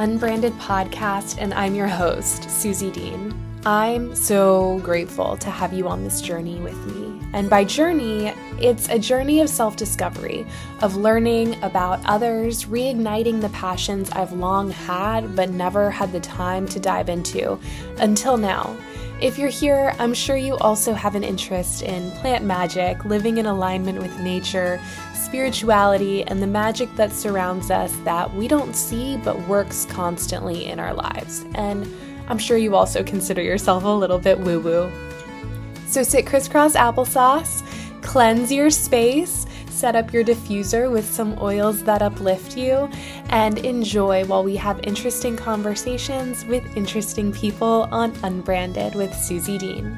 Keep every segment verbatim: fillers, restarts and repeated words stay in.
Unbranded Podcast, and I'm your host, Susie Dean. I'm so grateful to have you on this journey with me. And by journey, it's a journey of self-discovery, of learning about others, reigniting the passions I've long had but never had the time to dive into until now. If you're here, I'm sure you also have an interest in plant magic, living in alignment with nature, spirituality, and the magic that surrounds us that we don't see but works constantly in our lives. And I'm sure you also consider yourself a little bit woo-woo. So sit crisscross applesauce, cleanse your space, set up your diffuser with some oils that uplift you, and enjoy while we have interesting conversations with interesting people on Unbranded with Susie Dean.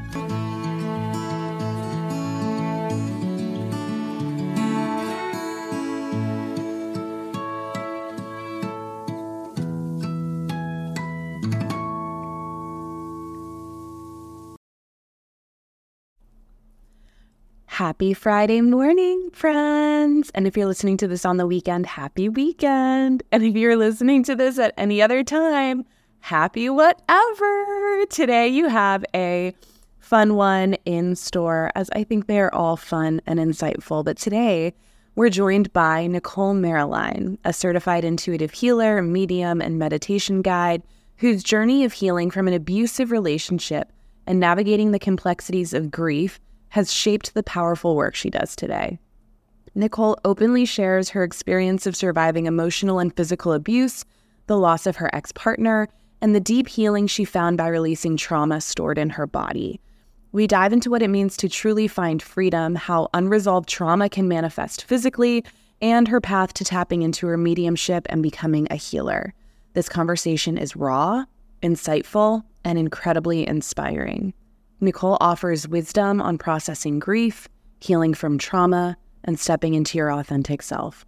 Happy Friday morning, friends. And if you're listening to this on the weekend, happy weekend. And if you're listening to this at any other time, happy whatever. Today you have a fun one in store, as I think they are all fun and insightful. But today we're joined by Nicole Mariline, a certified intuitive healer, medium, and meditation guide whose journey of healing from an abusive relationship and navigating the complexities of grief has shaped the powerful work she does today. Nicole openly shares her experience of surviving emotional and physical abuse, the loss of her ex-partner, and the deep healing she found by releasing trauma stored in her body. We dive into what it means to truly find freedom, how unresolved trauma can manifest physically, and her path to tapping into her mediumship and becoming a healer. This conversation is raw, insightful, and incredibly inspiring. Nicole offers wisdom on processing grief, healing from trauma, and stepping into your authentic self.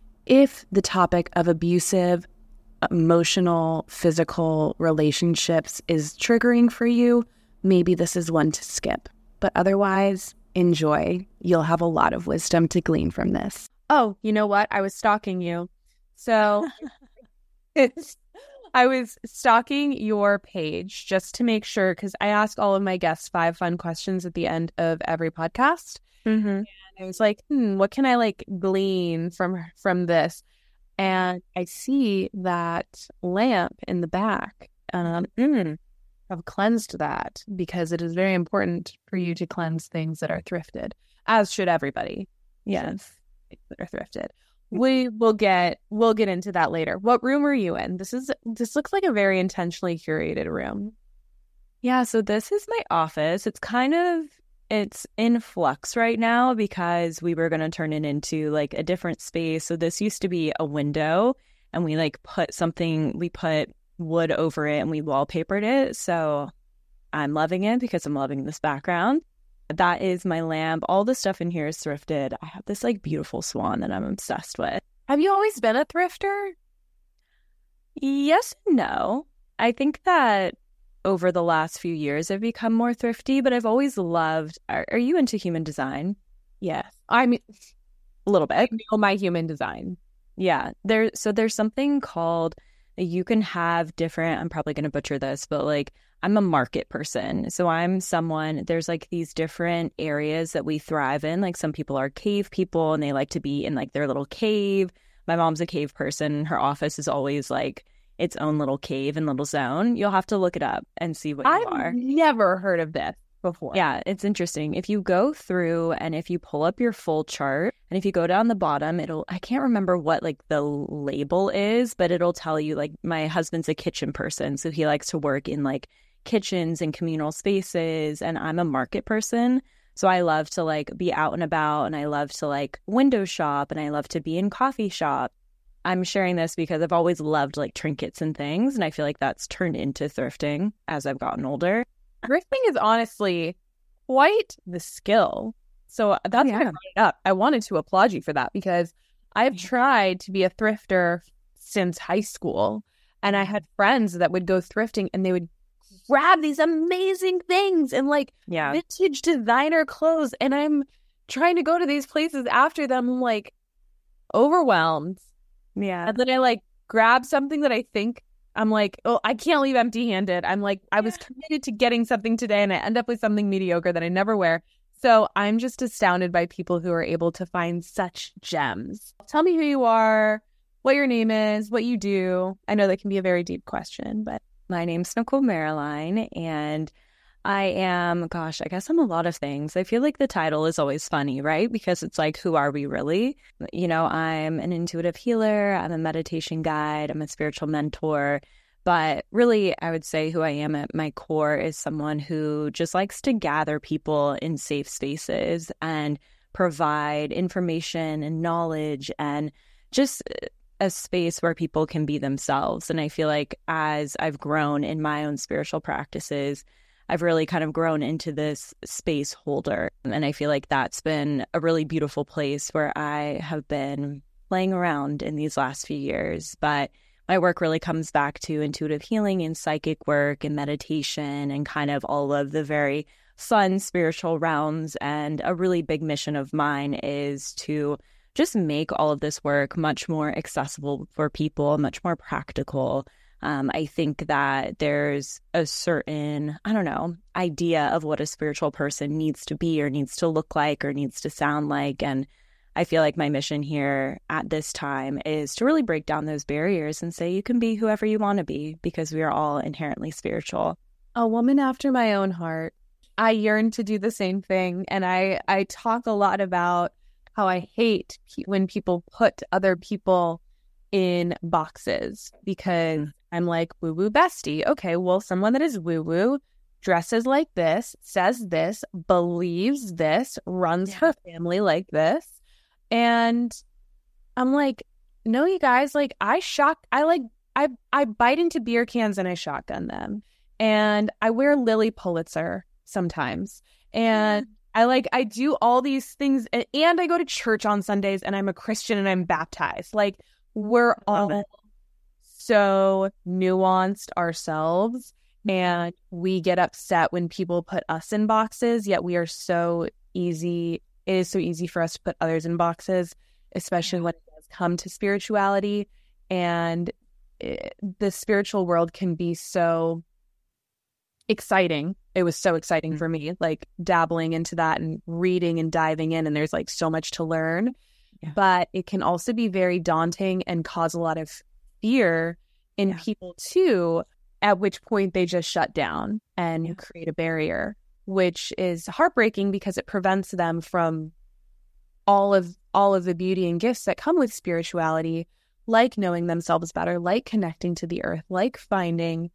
If the topic of abusive, emotional, physical relationships is triggering for you, maybe this is one to skip. But otherwise, enjoy. You'll have a lot of wisdom to glean from this. Oh, you know what? I was stalking you. So it's... I was stalking your page just to make sure, because I ask all of my guests five fun questions at the end of every podcast. Mm-hmm. And I was like, hmm, what can I like glean from from this? And I see that lamp in the back. Um, mm, I've cleansed that because it is very important for you to cleanse things that are thrifted, as should everybody. Yes, that are thrifted. We will get we'll get into that later. What room are you in? This is this looks like a very intentionally curated room. Yeah, so this is my office. It's kind of it's in flux right now because we were going to turn it into like a different space. So this used to be a window, and we like put something we put wood over it and we wallpapered it. So I'm loving it because I'm loving this background. That is my lamp. All the stuff in here is thrifted. I have this like beautiful swan that I'm obsessed with. Have you always been a thrifter? Yes and no. I think that over the last few years I've become more thrifty, but I've always loved... Are, are you into human design? Yes. I mean, a little bit. I know my human design. Yeah. There. So there's something called... You can have different... I'm probably going to butcher this, but like... I'm a market person. So I'm someone, there's like these different areas that we thrive in. Like some people are cave people and they like to be in like their little cave. My mom's a cave person. Her office is always like its own little cave and little zone. You'll have to look it up and see what you I've are. I've never heard of this before. Yeah, it's interesting. If you go through and if you pull up your full chart and if you go down the bottom, it'll, I can't remember what like the label is, but it'll tell you like my husband's a kitchen person. So he likes to work in like kitchens and communal spaces, and I'm a market person, so I love to like be out and about, and I love to like window shop, and I love to be in coffee shop. I'm sharing this because I've always loved like trinkets and things, and I feel like that's turned into thrifting as I've gotten older. Thrifting is honestly quite the skill, so that's yeah. why I brought it up. I wanted to applaud you for that because I've tried to be a thrifter since high school, and I had friends that would go thrifting and they would grab these amazing things and like yeah. vintage designer clothes, and I'm trying to go to these places after them like overwhelmed. Yeah. And then I like grab something that I think I'm like, oh, I can't leave empty handed. I'm like, I was committed to getting something today and I end up with something mediocre that I never wear. So I'm just astounded by people who are able to find such gems. Tell me who you are, what your name is, what you do. I know that can be a very deep question, but my name's Nicole Marilyn, and I am, gosh, I guess I'm a lot of things. I feel like the title is always funny, right? Because it's like, who are we really? You know, I'm an intuitive healer. I'm a meditation guide. I'm a spiritual mentor. But really, I would say who I am at my core is someone who just likes to gather people in safe spaces and provide information and knowledge and just a space where people can be themselves. And I feel like as I've grown in my own spiritual practices, I've really kind of grown into this space holder. And I feel like that's been a really beautiful place where I have been playing around in these last few years. But my work really comes back to intuitive healing and psychic work and meditation and kind of all of the very fun spiritual realms. And a really big mission of mine is to just make all of this work much more accessible for people, much more practical. Um, I think that there's a certain, I don't know, idea of what a spiritual person needs to be or needs to look like or needs to sound like. And I feel like my mission here at this time is to really break down those barriers and say you can be whoever you want to be because we are all inherently spiritual. A woman after my own heart. I yearn to do the same thing. And I, I talk a lot about how I hate when people put other people in boxes because I'm like, woo-woo bestie. Okay, well, someone that is woo-woo, dresses like this, says this, believes this, runs yeah. her family like this. And I'm like, no, you guys, like I shock, I like, I I bite into beer cans and I shotgun them. And I wear Lily Pulitzer sometimes. And I like, I do all these things and, and I go to church on Sundays and I'm a Christian and I'm baptized. Like we're all so nuanced ourselves and we get upset when people put us in boxes, yet we are so easy. It is so easy for us to put others in boxes, especially when it does come to spirituality. And it, the spiritual world can be so exciting. It was so exciting mm-hmm. for me, like dabbling into that and reading and diving in. And there's like so much to learn, yeah. but it can also be very daunting and cause a lot of fear in yeah. people too, at which point they just shut down and yeah. create a barrier, which is heartbreaking because it prevents them from all of all of the beauty and gifts that come with spirituality, like knowing themselves better, like connecting to the earth, like finding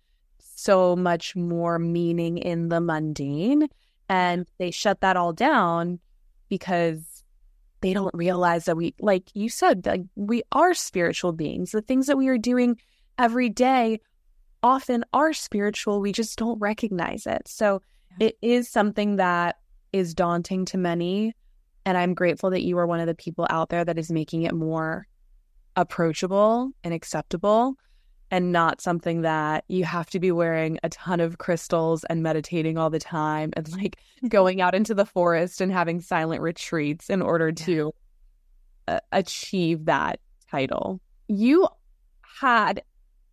so much more meaning in the mundane. And they shut that all down because they don't realize that we, like you said, like we are spiritual beings. The things that we are doing every day often are spiritual. We just don't recognize it. So yeah. it is something that is daunting to many. And I'm grateful that you are one of the people out there that is making it more approachable and acceptable and not something that you have to be wearing a ton of crystals and meditating all the time and like going out into the forest and having silent retreats in order to yeah. uh, achieve that title. You had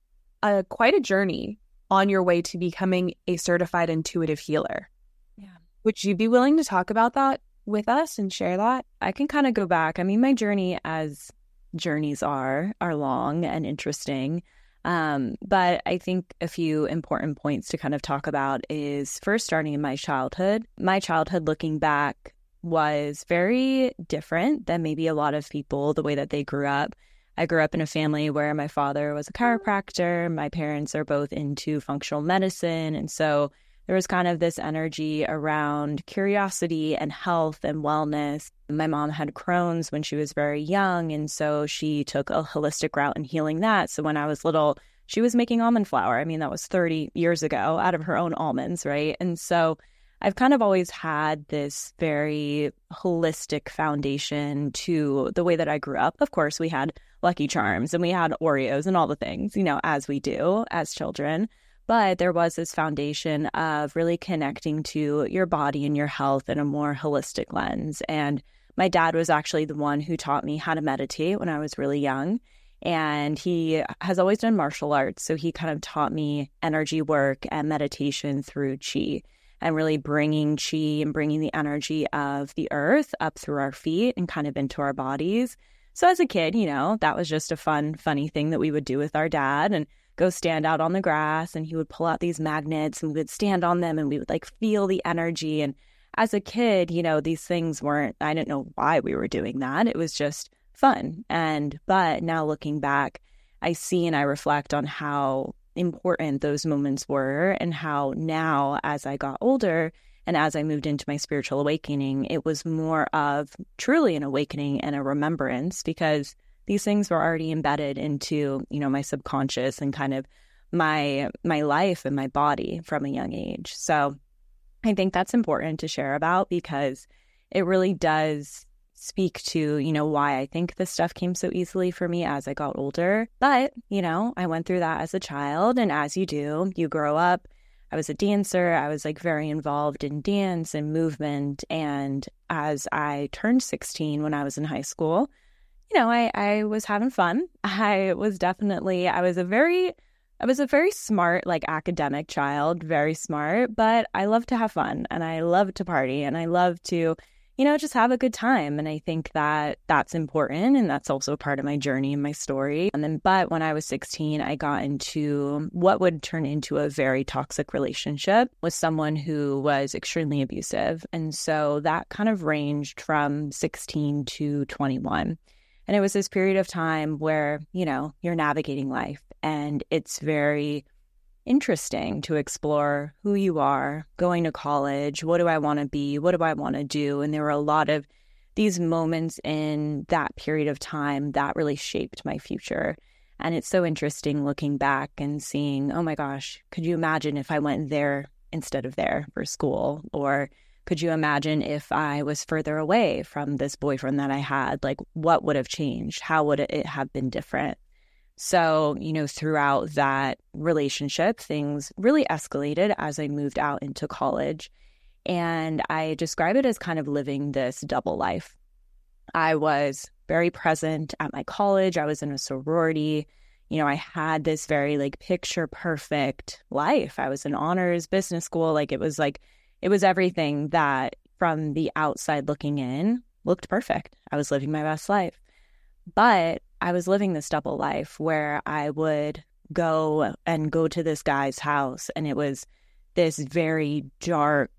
a, quite a journey on your way to becoming a certified intuitive healer. Yeah. Would you be willing to talk about that with us and share that? I can kind of go back. I mean, my journey, as journeys are, are long and interesting. Um, but I think a few important points to kind of talk about is first starting in my childhood. My childhood, looking back, was very different than maybe a lot of people, the way that they grew up. I grew up in a family where my father was a chiropractor. My parents are both into functional medicine. And so there was kind of this energy around curiosity and health and wellness. My mom had Crohn's when she was very young, and so she took a holistic route in healing that. So when I was little, she was making almond flour. I mean, that was thirty years ago out of her own almonds, right? And so I've kind of always had this very holistic foundation to the way that I grew up. Of course, we had Lucky Charms and we had Oreos and all the things, you know, as we do as children. But there was this foundation of really connecting to your body and your health in a more holistic lens. And my dad was actually the one who taught me how to meditate when I was really young. And he has always done martial arts. So he kind of taught me energy work and meditation through qi, and really bringing qi and bringing the energy of the earth up through our feet and kind of into our bodies. So as a kid, you know, that was just a fun, funny thing that we would do with our dad, and go stand out on the grass, and he would pull out these magnets and we would stand on them and we would like feel the energy. And as a kid, you know, these things weren't, I didn't know why we were doing that. It was just fun. And, but now looking back, I see and I reflect on how important those moments were, and how now as I got older and as I moved into my spiritual awakening, it was more of truly an awakening and a remembrance, because these things were already embedded into, you know, my subconscious and kind of my my life and my body from a young age. So I think that's important to share about, because it really does speak to, you know, why I think this stuff came so easily for me as I got older. But, you know, I went through that as a child, and as you do, you grow up. I was a dancer. I was like very involved in dance and movement. And as I turned sixteen when I was in high school, you know, I, I was having fun. I was definitely, I was a very, I was a very smart, like academic child, very smart, but I love to have fun, and I love to party, and I love to, you know, just have a good time. And I think that that's important. And that's also part of my journey and my story. And then, but when I was sixteen, I got into what would turn into a very toxic relationship with someone who was extremely abusive. And so that kind of ranged from sixteen to twenty-one. And it was this period of time where, you know, you're navigating life, and it's very interesting to explore who you are, going to college, what do I want to be, what do I want to do? And there were a lot of these moments in that period of time that really shaped my future. And it's so interesting looking back and seeing, oh my gosh, could you imagine if I went there instead of there for school? Or could you imagine if I was further away from this boyfriend that I had? Like, what would have changed? How would it have been different? So, you know, throughout that relationship, things really escalated as I moved out into college. And I describe it as kind of living this double life. I was very present at my college. I was in a sorority. You know, I had this very like picture perfect life. I was in honors business school. Like it was like, it was everything that from the outside looking in looked perfect. I was living my best life. But I was living this double life where I would go and go to this guy's house, and it was this very dark,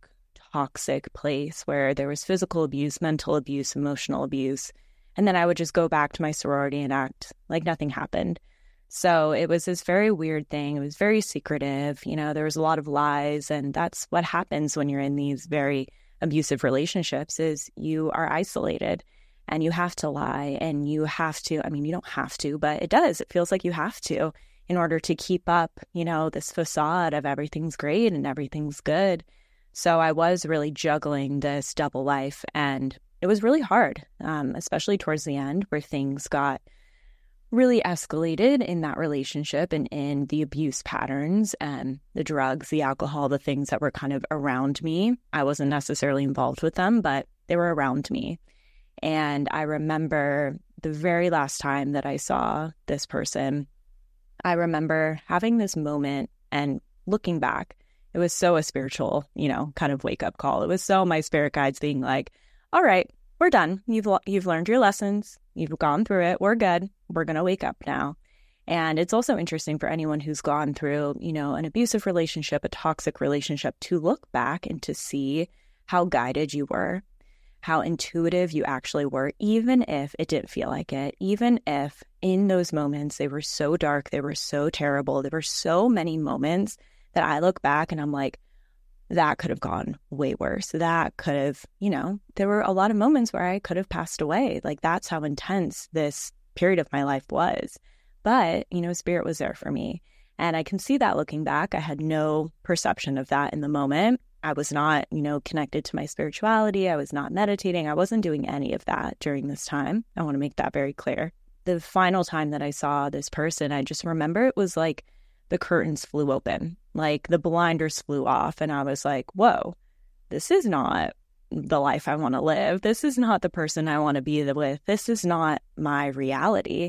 toxic place where there was physical abuse, mental abuse, emotional abuse. And then I would just go back to my sorority and act like nothing happened. So it was this very weird thing. It was very secretive. You know, there was a lot of lies, and that's what happens when you're in these very abusive relationships is you are isolated. And you have to lie, and you have to, I mean, you don't have to, but it does. It feels like you have to in order to keep up, you know, this facade of everything's great and everything's good. So I was really juggling this double life, and it was really hard, um, especially towards the end where things got really escalated in that relationship and in the abuse patterns and the drugs, the alcohol, the things that were kind of around me. I wasn't necessarily involved with them, but they were around me. And I remember the very last time that I saw this person, I remember having this moment and looking back, it was so a spiritual, you know, kind of wake up call. It was so my spirit guides being like, all right, we're done. You've, you've learned your lessons. You've gone through it. We're good. We're going to wake up now. And it's also interesting for anyone who's gone through, you know, an abusive relationship, a toxic relationship, to look back and to see how guided you were, how intuitive you actually were, even if it didn't feel like it, even if in those moments they were so dark, they were so terrible, there were so many moments that I look back and I'm like, that could have gone way worse. That could have, you know, there were a lot of moments where I could have passed away. Like that's how intense this period of my life was. But, you know, spirit was there for me. And I can see that looking back. I had no perception of that in the moment. I was not, you know, connected to my spirituality. I was not meditating. I wasn't doing any of that during this time. I want to make that very clear. The final time that I saw this person, I just remember it was like the curtains flew open, like the blinders flew off. And I was like, whoa, this is not the life I want to live. This is not the person I want to be with. This is not my reality.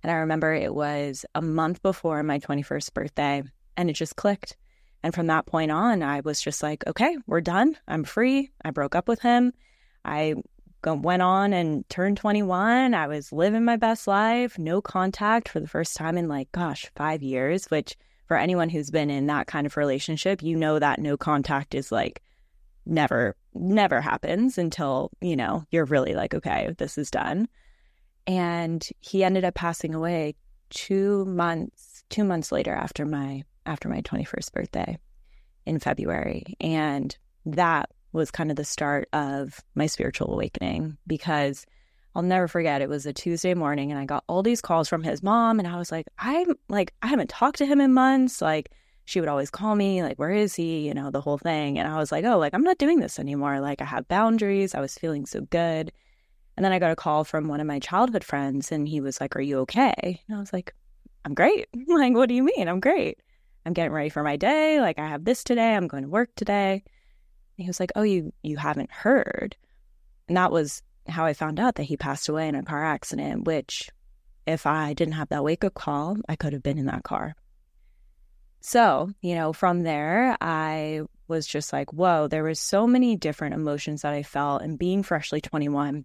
And I remember it was a month before my twenty-first birthday, and it just clicked. And from that point on, I was just like, okay, we're done. I'm free. I broke up with him. I go- went on and turned twenty-one. I was living my best life, no contact for the first time in like, gosh, five years, which for anyone who's been in that kind of relationship, you know that no contact is like never, never happens until, you know, you're really like, okay, this is done. And he ended up passing away two months, two months later after my after my twenty-first birthday in February. And that was kind of the start of my spiritual awakening, because I'll never forget, it was a Tuesday morning and I got all these calls from his mom, and I was like, I'm like, I haven't talked to him in months. Like, she would always call me, like, where is he? You know, the whole thing. And I was like, oh, like, I'm not doing this anymore. Like, I have boundaries. I was feeling so good. And then I got a call from one of my childhood friends, and he was like, are you okay? And I was like, I'm great. Like, what do you mean? I'm great. I'm getting ready for my day. Like, I have this today. I'm going to work today. And he was like, oh, you, you haven't heard. And that was how I found out that he passed away in a car accident, which if I didn't have that wake-up call, I could have been in that car. So, you know, from there, I was just like, whoa, there was so many different emotions that I felt. And being freshly twenty-one,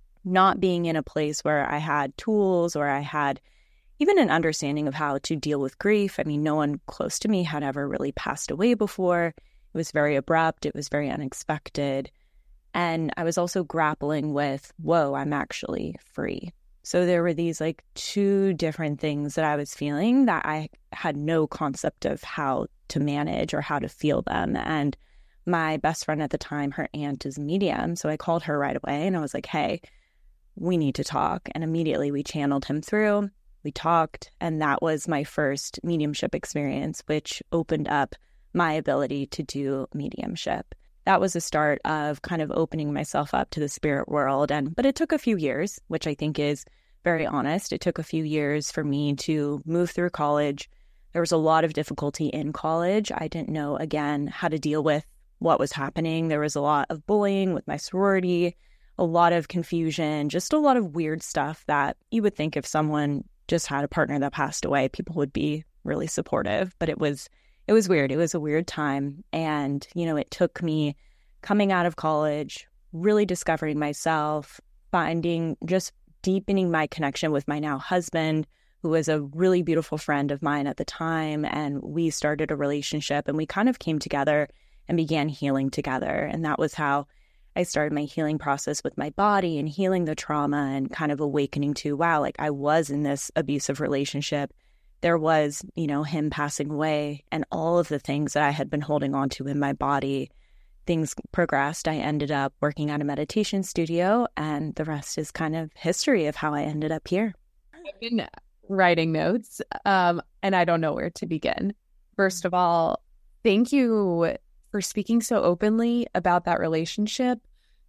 not being in a place where I had tools or I had even an understanding of how to deal with grief. I mean, no one close to me had ever really passed away before. It was very abrupt. It was very unexpected. And I was also grappling with, whoa, I'm actually free. So there were these like two different things that I was feeling that I had no concept of how to manage or how to feel them. And my best friend at the time, her aunt is a medium. So I called her right away and I was like, hey, we need to talk. And immediately we channeled him through. We talked. And that was my first mediumship experience, which opened up my ability to do mediumship. That was the start of kind of opening myself up to the spirit world. And but it took a few years, which I think is very honest. It took a few years for me to move through college. There was a lot of difficulty in college. I didn't know, again, how to deal with what was happening. There was a lot of bullying with my sorority, a lot of confusion, just a lot of weird stuff that you would think if someone just had a partner that passed away, people would be really supportive. But it was It was weird. It was a weird time. And, you know, it took me coming out of college, really discovering myself, finding, just deepening my connection with my now husband, who was a really beautiful friend of mine at the time. And we started a relationship and we kind of came together and began healing together. And that was how I started my healing process with my body and healing the trauma and kind of awakening to, wow, like I was in this abusive relationship. There was, you know, him passing away and all of the things that I had been holding on to in my body. Things progressed. I ended up working at a meditation studio, and the rest is kind of history of how I ended up here. I've been writing notes, um, and I don't know where to begin. First of all, thank you for speaking so openly about that relationship.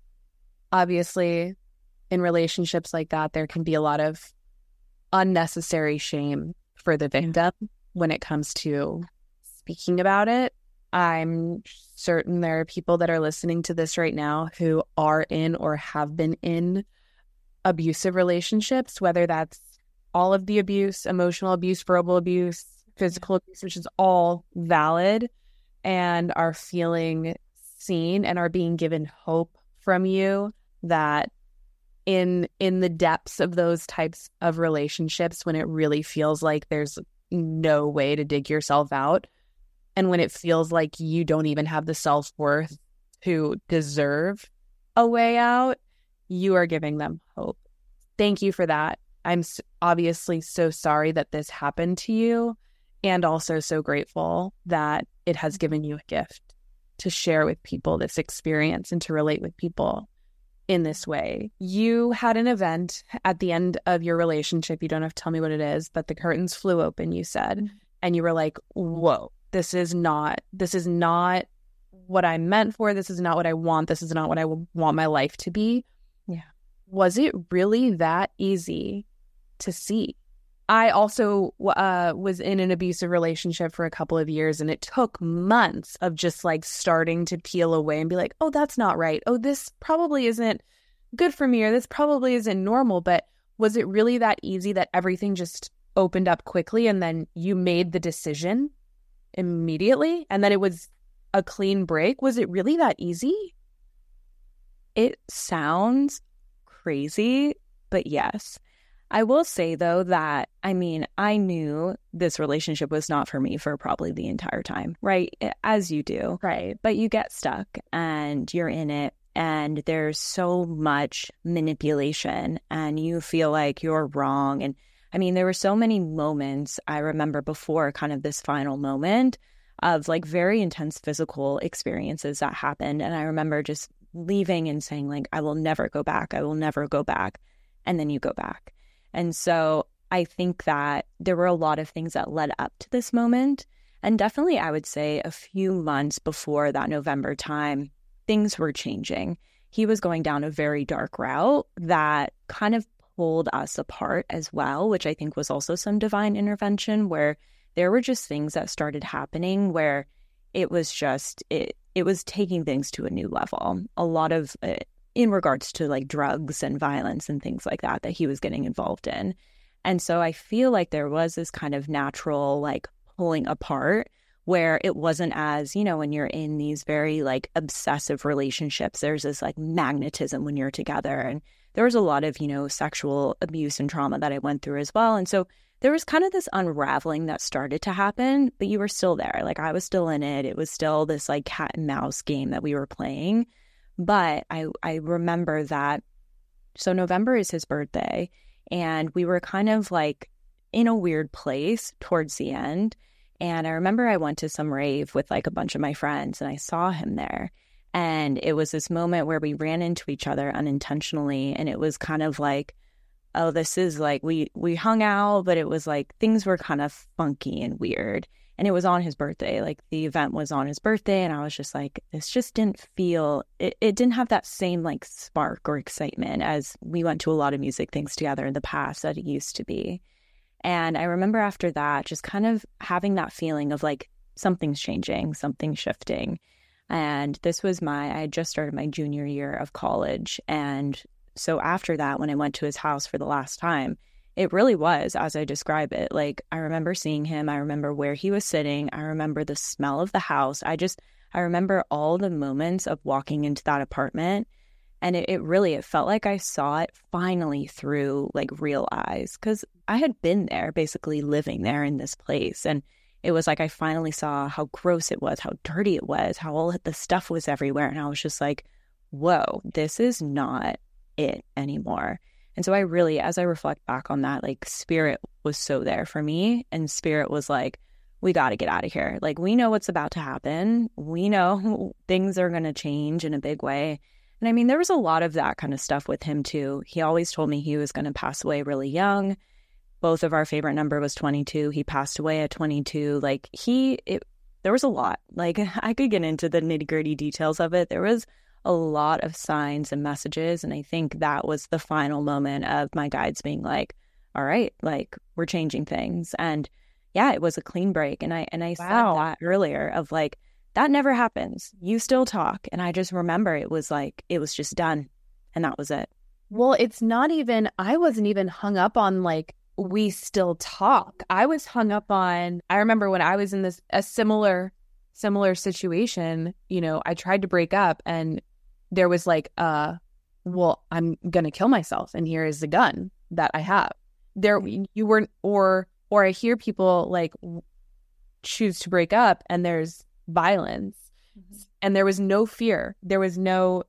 Obviously, in relationships like that, there can be a lot of unnecessary shame for the victim when it comes to speaking about it. I'm certain there are people that are listening to this right now who are in or have been in abusive relationships, whether that's all of the abuse, emotional abuse, verbal abuse, physical abuse, which is all valid, and are feeling seen and are being given hope from you that in in the depths of those types of relationships, when it really feels like there's no way to dig yourself out, and when it feels like you don't even have the self-worth to deserve a way out, you are giving them hope. Thank you for that. I'm obviously so sorry that this happened to you, and also so grateful that it has given you a gift to share with people this experience and to relate with people in this way. You had an event at the end of your relationship. You don't have to tell me what it is, but the curtains flew open, you said, and you were like, whoa, this is not, this is not what I'm meant for. This is not what I want. This is not what I want my life to be. Yeah. Was it really that easy to see? I also uh, was in an abusive relationship for a couple of years, and it took months of just like starting to peel away and be like, oh, that's not right. Oh, this probably isn't good for me, or this probably isn't normal. But was it really that easy that everything just opened up quickly and then you made the decision immediately and then it was a clean break? Was it really that easy? It sounds crazy, but yes. I will say, though, that, I mean, I knew this relationship was not for me for probably the entire time, right? As you do. Right. But you get stuck and you're in it and there's so much manipulation and you feel like you're wrong. And I mean, there were so many moments I remember before kind of this final moment of like very intense physical experiences that happened. And I remember just leaving and saying like, I will never go back. I will never go back. And then you go back. And so I think that there were a lot of things that led up to this moment. And definitely, I would say a few months before that November time, things were changing. He was going down a very dark route that kind of pulled us apart as well, which I think was also some divine intervention where there were just things that started happening where it was just, it, it was taking things to a new level. A lot of it, in regards to like drugs and violence and things like that, that he was getting involved in. And so I feel like there was this kind of natural like pulling apart where it wasn't as, you know, when you're in these very like obsessive relationships, there's this like magnetism when you're together. And there was a lot of, you know, sexual abuse and trauma that I went through as well. And so there was kind of this unraveling that started to happen, but you were still there. Like I was still in it. It was still this like cat and mouse game that we were playing. But I, I remember that, so November is his birthday, and we were kind of like in a weird place towards the end. And I remember I went to some rave with like a bunch of my friends, and I saw him there. And it was this moment where we ran into each other unintentionally, and it was kind of like, oh, this is like, we, we hung out, but it was like things were kind of funky and weird. And it was on his birthday, like the event was on his birthday. And I was just like, this just didn't feel, it, it didn't have that same like spark or excitement as we went to a lot of music things together in the past that it used to be. And I remember after that, just kind of having that feeling of like, something's changing, something's shifting. And this was my, I had just started my junior year of college. And so after that, when I went to his house for the last time, it really was, as I describe it. Like, I remember seeing him. I remember where he was sitting. I remember the smell of the house. I just, I remember all the moments of walking into that apartment. And it, it really, it felt like I saw it finally through like real eyes, because I had been there, basically living there in this place. And it was like I finally saw how gross it was, how dirty it was, how all the stuff was everywhere. And I was just like, whoa, this is not it anymore. And so I really, as I reflect back on that, like spirit was so there for me. And spirit was like, we got to get out of here. Like, we know what's about to happen. We know things are going to change in a big way. And I mean, there was a lot of that kind of stuff with him too. He always told me he was going to pass away really young. Both of our favorite number was twenty-two. He passed away at twenty-two. Like he, it, there was a lot. Like I could get into the nitty gritty details of it. There was a lot of signs and messages. And I think that was the final moment of my guides being like, all right, like we're changing things. And yeah, it was a clean break. And I, and I Wow. said that earlier of like, that never happens. You still talk. And I just remember it was like, it was just done. And that was it. Well, it's not even, I wasn't even hung up on like, we still talk. I was hung up on, I remember when I was in this, a similar, similar situation, you know, I tried to break up and there was like, uh, well, I'm going to kill myself. And here is the gun that I have. There, you weren't, or, or I hear people like choose to break up and there's violence. Mm-hmm. And there was no fear. There was no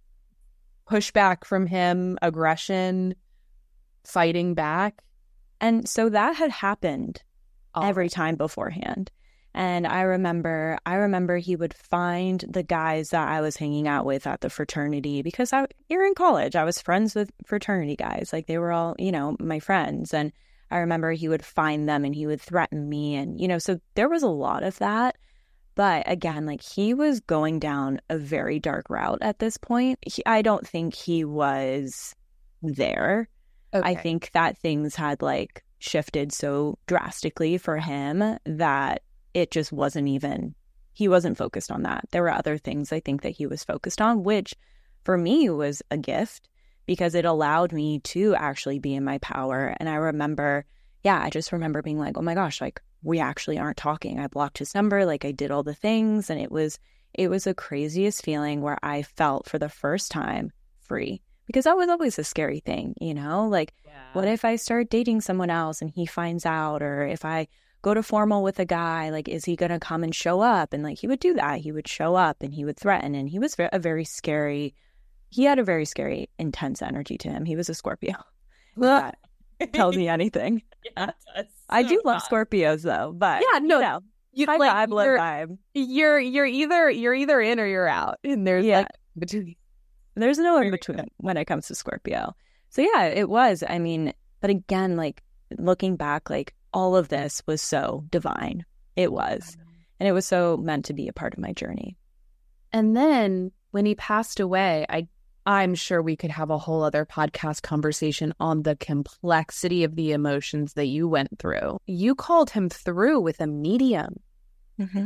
pushback from him, aggression, fighting back. And so that had happened Oh. every time beforehand. And I remember, I remember he would find the guys that I was hanging out with at the fraternity, because I, you're in college, I was friends with fraternity guys. Like they were all, you know, my friends. And I remember he would find them and he would threaten me. And, you know, so there was a lot of that. But again, like he was going down a very dark route at this point. He, I don't think he was there. Okay. I think that things had like shifted so drastically for him that it just wasn't even, he wasn't focused on that. There were other things I think that he was focused on, which for me was a gift, because it allowed me to actually be in my power. And I remember, yeah, I just remember being like, oh my gosh, like we actually aren't talking. I blocked his number, like I did all the things. And it was, it was the craziest feeling where I felt for the first time free, because that was always a scary thing, you know, like yeah. What if I start dating someone else and he finds out, or if I go to formal with a guy, like, is he going to come and show up? And like, he would do that. He would show up and he would threaten, and he was a very scary, he had a very scary, intense energy to him. He was a Scorpio. That tells me anything. Yeah, so I do love Scorpios though, but yeah, no, you know, you high like, vibe, low you're, vibe. You're, you're either, you're either in or you're out. And there's yeah. like between. There's no in between when it comes to Scorpio. So yeah, it was. I mean, but again, like looking back, like all of this was so divine. It was. And it was so meant to be a part of my journey. And then when he passed away, I, I'm sure we could have a whole other podcast conversation on the complexity of the emotions that you went through. You called him through with a medium. Mm-hmm.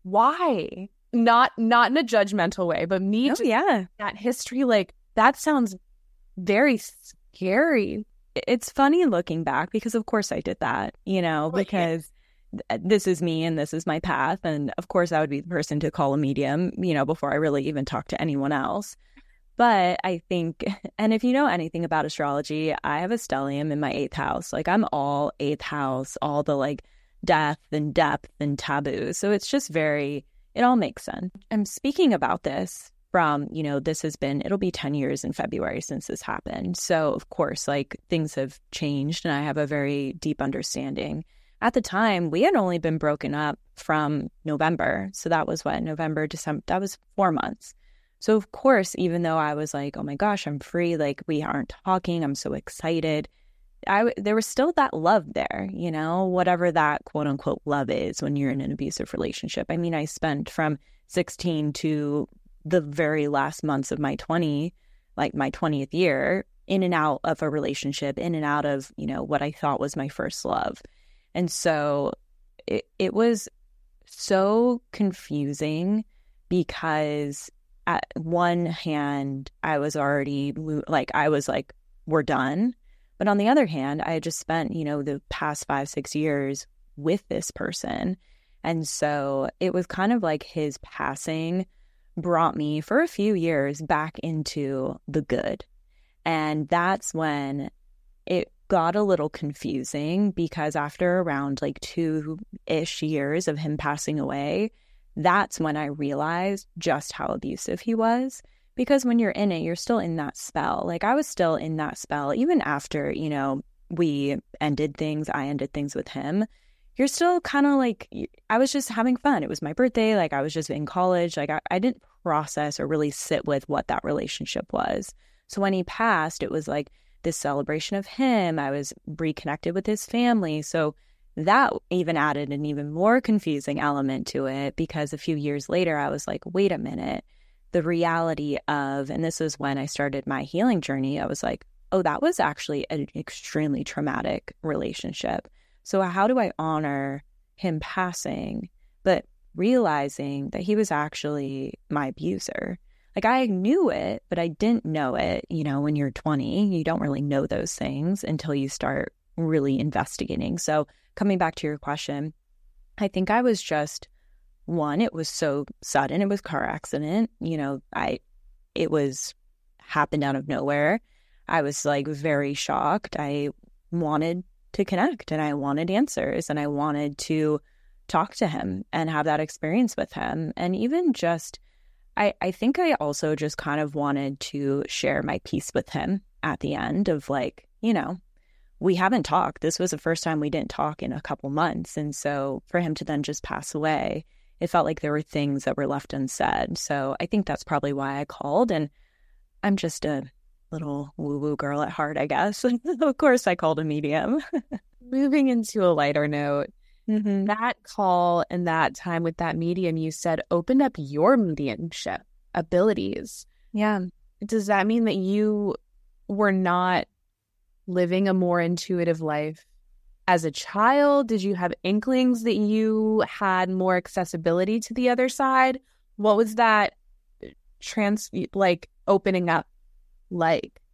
Why? Not not in a judgmental way, but me, oh, just, yeah. that history, like, that sounds very scary. It's funny looking back because, of course, I did that, you know, oh, because yeah. this is me and this is my path. And, of course, I would be the person to call a medium, you know, before I really even talk to anyone else. But I think, and if you know anything about astrology, I have a stellium in my eighth house. Like, I'm all eighth house, all the, like, death and depth and taboo. So it's just very... It all makes sense. I'm speaking about this from, you know, this has been, it'll be ten years in February since this happened. So, of course, like things have changed and I have a very deep understanding. At the time, we had only been broken up from November. So that was what, November, December, that was four months. So, of course, even though I was like, oh my gosh, I'm free, like we aren't talking, I'm so excited. I, there was still that love there, you know, whatever that quote unquote love is when you're in an abusive relationship. I mean, I spent from sixteen to the very last months of my twenty, like my twentieth year, in and out of a relationship, in and out of, you know, what I thought was my first love. And so it, it was so confusing because at one hand, I was already like, I was like, we're done. But on the other hand, I had just spent, you know, the past five, six years with this person. And so it was kind of like his passing brought me for a few years back into the good. And that's when it got a little confusing because after around like two-ish years of him passing away, that's when I realized just how abusive he was. Because when you're in it, you're still in that spell. Like I was still in that spell, even after, you know, we ended things, I ended things with him. You're still kind of like, I was just having fun. It was my birthday. Like I was just in college. Like I, I didn't process or really sit with what that relationship was. So when he passed, it was like this celebration of him. I was reconnected with his family. So that even added an even more confusing element to it because a few years later, I was like, wait a minute. The reality of, and this is when I started my healing journey, I was like, oh, that was actually an extremely traumatic relationship. So how do I honor him passing, but realizing that he was actually my abuser? Like I knew it, but I didn't know it. You know, when you're twenty, you don't really know those things until you start really investigating. So coming back to your question, I think I was just One, it was so sudden. It was a car accident. You know, I, it was happened out of nowhere. I was like very shocked. I wanted to connect and I wanted answers and I wanted to talk to him and have that experience with him. And even just, I, I think I also just kind of wanted to share my peace with him at the end of like, you know, we haven't talked. This was the first time we didn't talk in a couple months. And so for him to then just pass away, it felt like there were things that were left unsaid. So I think that's probably why I called. And I'm just a little woo-woo girl at heart, I guess. Of course, I called a medium. Moving into a lighter note, mm-hmm. that call and that time with that medium, you said, opened up your mediumship abilities. Yeah. Does that mean that you were not living a more intuitive life as a child? Did you have inklings that you had more accessibility to the other side? What was that trans like opening up like?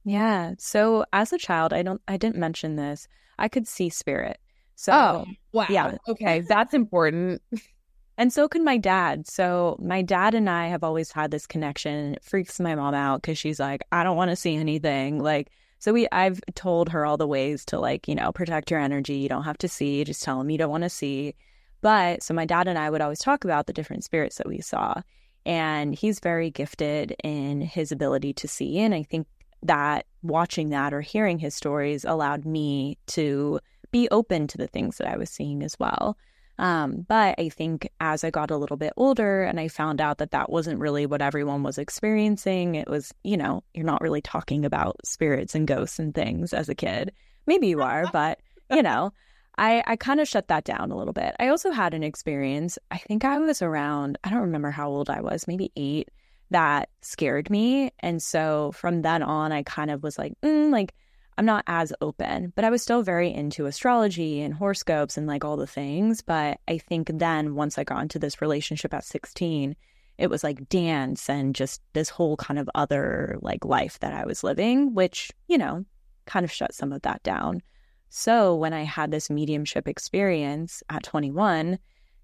Yeah. So as a child, I don't, I didn't mention this. I could see spirit. So, Oh, wow. yeah. Okay, that's important. And so could my dad. So my dad and I have always had this connection. It freaks my mom out because she's like, I don't want to see anything. Like, so we, I've told her all the ways to, like, you know, protect your energy. You don't have to see. Just tell them you don't want to see. But so my dad and I would always talk about the different spirits that we saw. And he's very gifted in his ability to see. And I think that watching that or hearing his stories allowed me to be open to the things that I was seeing as well. Um, but I think as I got a little bit older and I found out that that wasn't really what everyone was experiencing, it was, you know, you're not really talking about spirits and ghosts and things as a kid. Maybe you are, but, you know, I, I kind of shut that down a little bit. I also had an experience, I think I was around, I don't remember how old I was, maybe eight, that scared me. And so from then on, I kind of was like, mm, like, I'm not as open, but I was still very into astrology and horoscopes and like all the things. But I think then once I got into this relationship at sixteen, it was like dance and just this whole kind of other like life that I was living, which, you know, kind of shut some of that down. So when I had this mediumship experience at twenty-one,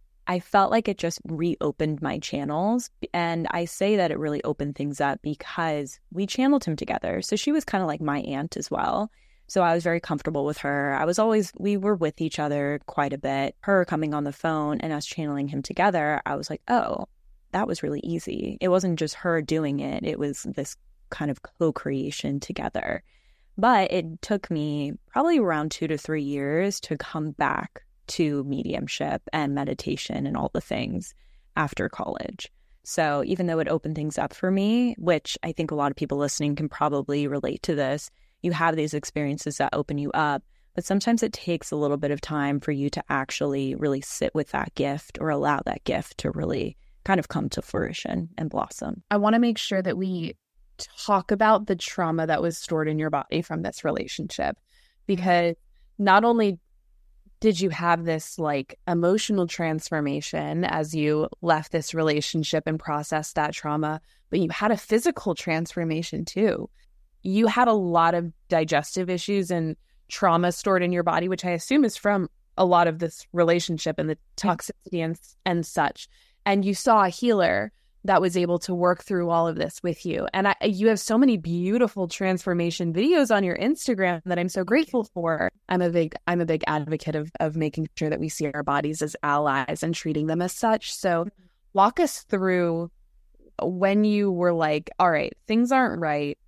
I felt like it just reopened my channels. And I say that it really opened things up because we channeled him together. So she was kind of like my aunt as well. So I was very comfortable with her. I was always, we were with each other quite a bit. Her coming on the phone and us channeling him together, I was like, oh, that was really easy. It wasn't just her doing it. It was this kind of co-creation together. But it took me probably around two to three years to come back to mediumship and meditation and all the things after college. So even though it opened things up for me, which I think a lot of people listening can probably relate to this, you have these experiences that open you up, but sometimes it takes a little bit of time for you to actually really sit with that gift or allow that gift to really kind of come to fruition and blossom. I want to make sure that we talk about the trauma that was stored in your body from this relationship, because not only did you have this like emotional transformation as you left this relationship and processed that trauma, but you had a physical transformation too. You had a lot of digestive issues and trauma stored in your body, which I assume is from a lot of this relationship and the toxicity and, and such. And you saw a healer that was able to work through all of this with you. And I, you have so many beautiful transformation videos on your Instagram that I'm so grateful for. I'm a big, I'm a big advocate of, of making sure that we see our bodies as allies and treating them as such. So walk us through when you were like, all right, things aren't right.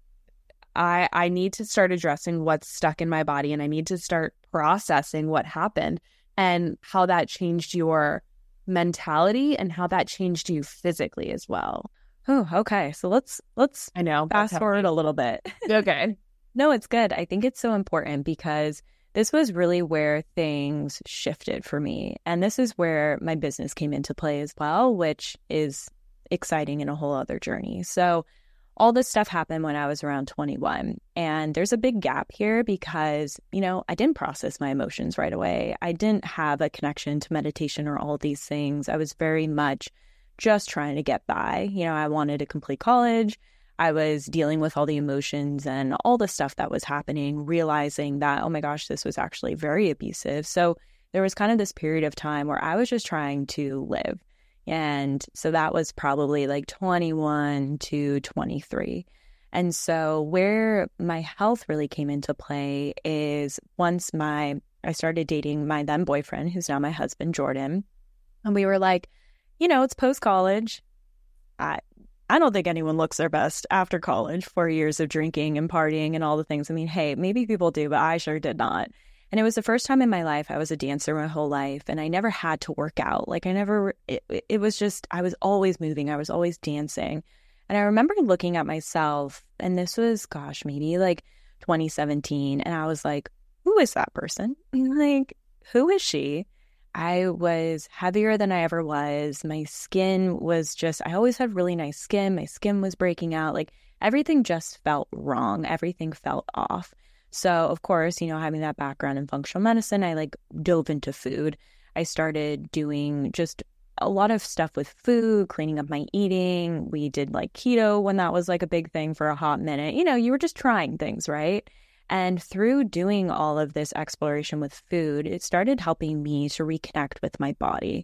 I, I need to start addressing what's stuck in my body and I need to start processing what happened and how that changed your mentality and how that changed you physically as well. Oh, okay. So let's let's I know fast forward a little bit. Okay. No, it's good. I think it's so important because this was really where things shifted for me. And this is where my business came into play as well, which is exciting in a whole other journey. So all this stuff happened when I was around twenty-one. And there's a big gap here because, you know, I didn't process my emotions right away. I didn't have a connection to meditation or all these things. I was very much just trying to get by. You know, I wanted to complete college. I was dealing with all the emotions and all the stuff that was happening, realizing that, oh my gosh, this was actually very abusive. So there was kind of this period of time where I was just trying to live. And so that was probably like twenty-one to twenty-three. And so where my health really came into play is once my I started dating my then boyfriend, who's now my husband, Jordan. And we were like, you know, it's post-college. I I don't think anyone looks their best after college, four years of drinking and partying and all the things. I mean, hey, maybe people do, but I sure did not. And it was the first time in my life, I was a dancer my whole life, and I never had to work out. Like I never, it, it was just, I was always moving. I was always dancing. And I remember looking at myself, and this was, gosh, maybe like twenty seventeen. And I was like, who is that person? Like, who is she? I was heavier than I ever was. My skin was just, I always had really nice skin. My skin was breaking out. Like everything just felt wrong. Everything felt off. So, of course, you know, having that background in functional medicine, I like dove into food. I started doing just a lot of stuff with food, cleaning up my eating. We did like keto when that was like a big thing for a hot minute. You know, you were just trying things, right? And through doing all of this exploration with food, it started helping me to reconnect with my body,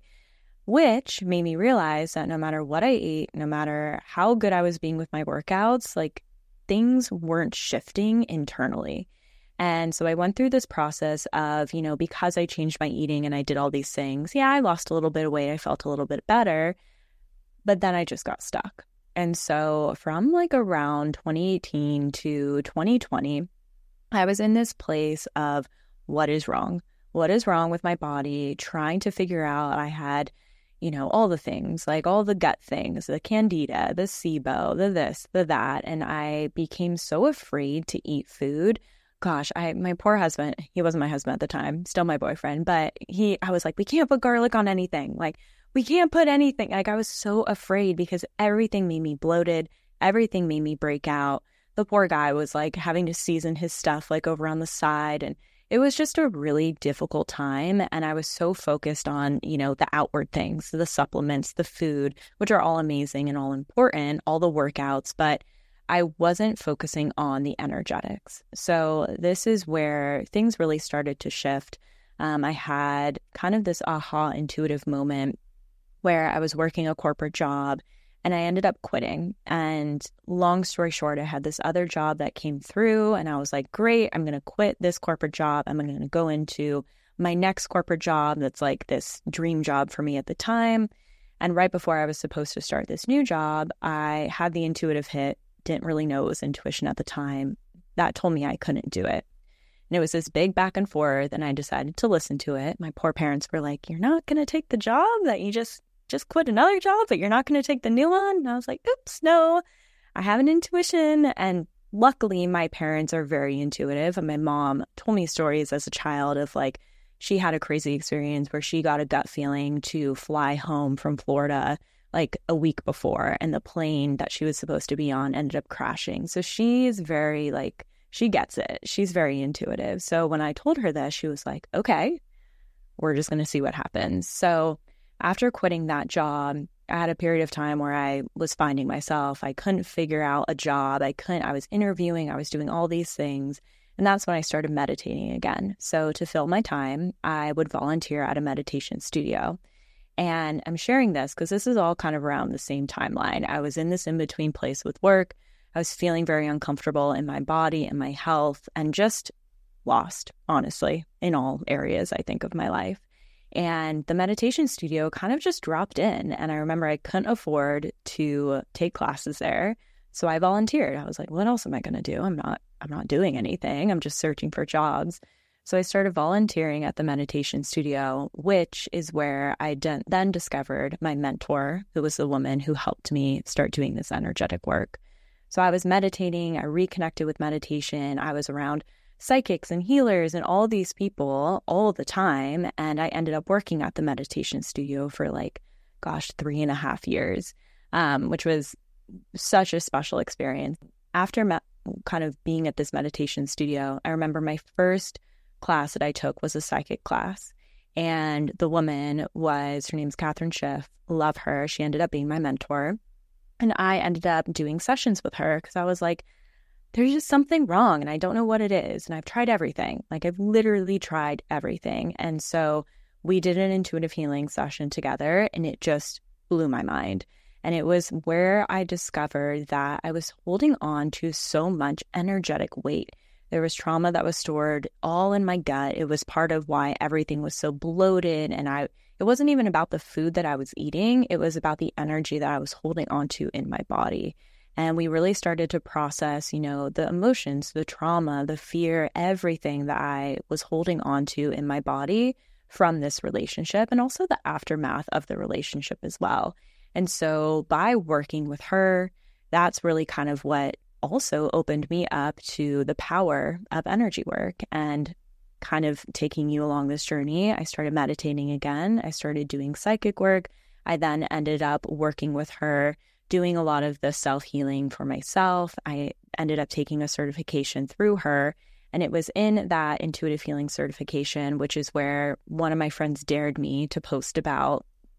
which made me realize that no matter what I ate, no matter how good I was being with my workouts, like things weren't shifting internally. And so I went through this process of, you know, because I changed my eating and I did all these things, yeah, I lost a little bit of weight. I felt a little bit better, but then I just got stuck. And so from like around twenty eighteen to twenty twenty, I was in this place of what is wrong? What is wrong with my body? Trying to figure out. I had, you know, all the things, like all the gut things, the candida, the SIBO, the this, the that. And I became so afraid to eat food. Gosh, I my poor husband, he wasn't my husband at the time, still my boyfriend, but he, I was like, we can't put garlic on anything. Like, we can't put anything. Like, I was so afraid because everything made me bloated. Everything made me break out. The poor guy was like having to season his stuff like over on the side. And it was just a really difficult time. And I was so focused on, you know, the outward things, the supplements, the food, which are all amazing and all important, all the workouts, but I wasn't focusing on the energetics. So this is where things really started to shift. Um, I had kind of this aha intuitive moment where I was working a corporate job and I ended up quitting. And long story short, I had this other job that came through and I was like, great, I'm going to quit this corporate job. I'm going to go into my next corporate job that's like this dream job for me at the time. And right before I was supposed to start this new job, I had the intuitive hit. Didn't really know it was intuition at the time. That told me I couldn't do it. And it was this big back and forth, and I decided to listen to it. My poor parents were like, you're not going to take the job that you just, just quit another job, but you're not going to take the new one? And I was like, oops, no, I have an intuition. And luckily, my parents are very intuitive. And my mom told me stories as a child of like, she had a crazy experience where she got a gut feeling to fly home from Florida like a week before, and the plane that she was supposed to be on ended up crashing. So she's very like, she gets it. She's very intuitive. So when I told her this, she was like, okay, we're just going to see what happens. So after quitting that job, I had a period of time where I was finding myself. I couldn't figure out a job. I couldn't, I was interviewing, I was doing all these things. And that's when I started meditating again. So to fill my time, I would volunteer at a meditation studio. And I'm sharing this because this is all kind of around the same timeline. I was in this in-between place with work. I was feeling very uncomfortable in my body and my health and just lost, honestly, in all areas, I think, of my life. And the meditation studio kind of just dropped in. And I remember I couldn't afford to take classes there. So I volunteered. I was like, what else am I going to do? I'm not, I'm not doing anything. I'm just searching for jobs. So I started volunteering at the meditation studio, which is where I de- then discovered my mentor, who was the woman who helped me start doing this energetic work. So I was meditating, I reconnected with meditation, I was around psychics and healers and all these people all the time, and I ended up working at the meditation studio for like, gosh, three and a half years, um, which was such a special experience. After me- kind of being at this meditation studio, I remember my first class that I took was a psychic class. And the woman was, her name's Catherine Schiff. Love her. She ended up being my mentor. And I ended up doing sessions with her because I was like, there's just something wrong and I don't know what it is. And I've tried everything. Like I've literally tried everything. And so we did an intuitive healing session together and it just blew my mind. And it was where I discovered that I was holding on to so much energetic weight. There was trauma that was stored all in my gut. It was part of why everything was so bloated. And I, it wasn't even about the food that I was eating. It was about the energy that I was holding onto in my body. And we really started to process, you know, the emotions, the trauma, the fear, everything that I was holding onto in my body from this relationship and also the aftermath of the relationship as well. And so by working with her, that's really kind of what also opened me up to the power of energy work and kind of taking you along this journey. I started meditating again. I started doing psychic work. I then ended up working with her, doing a lot of the self-healing for myself. I ended up taking a certification through her. And it was in that intuitive healing certification, which is where one of my friends dared me to post about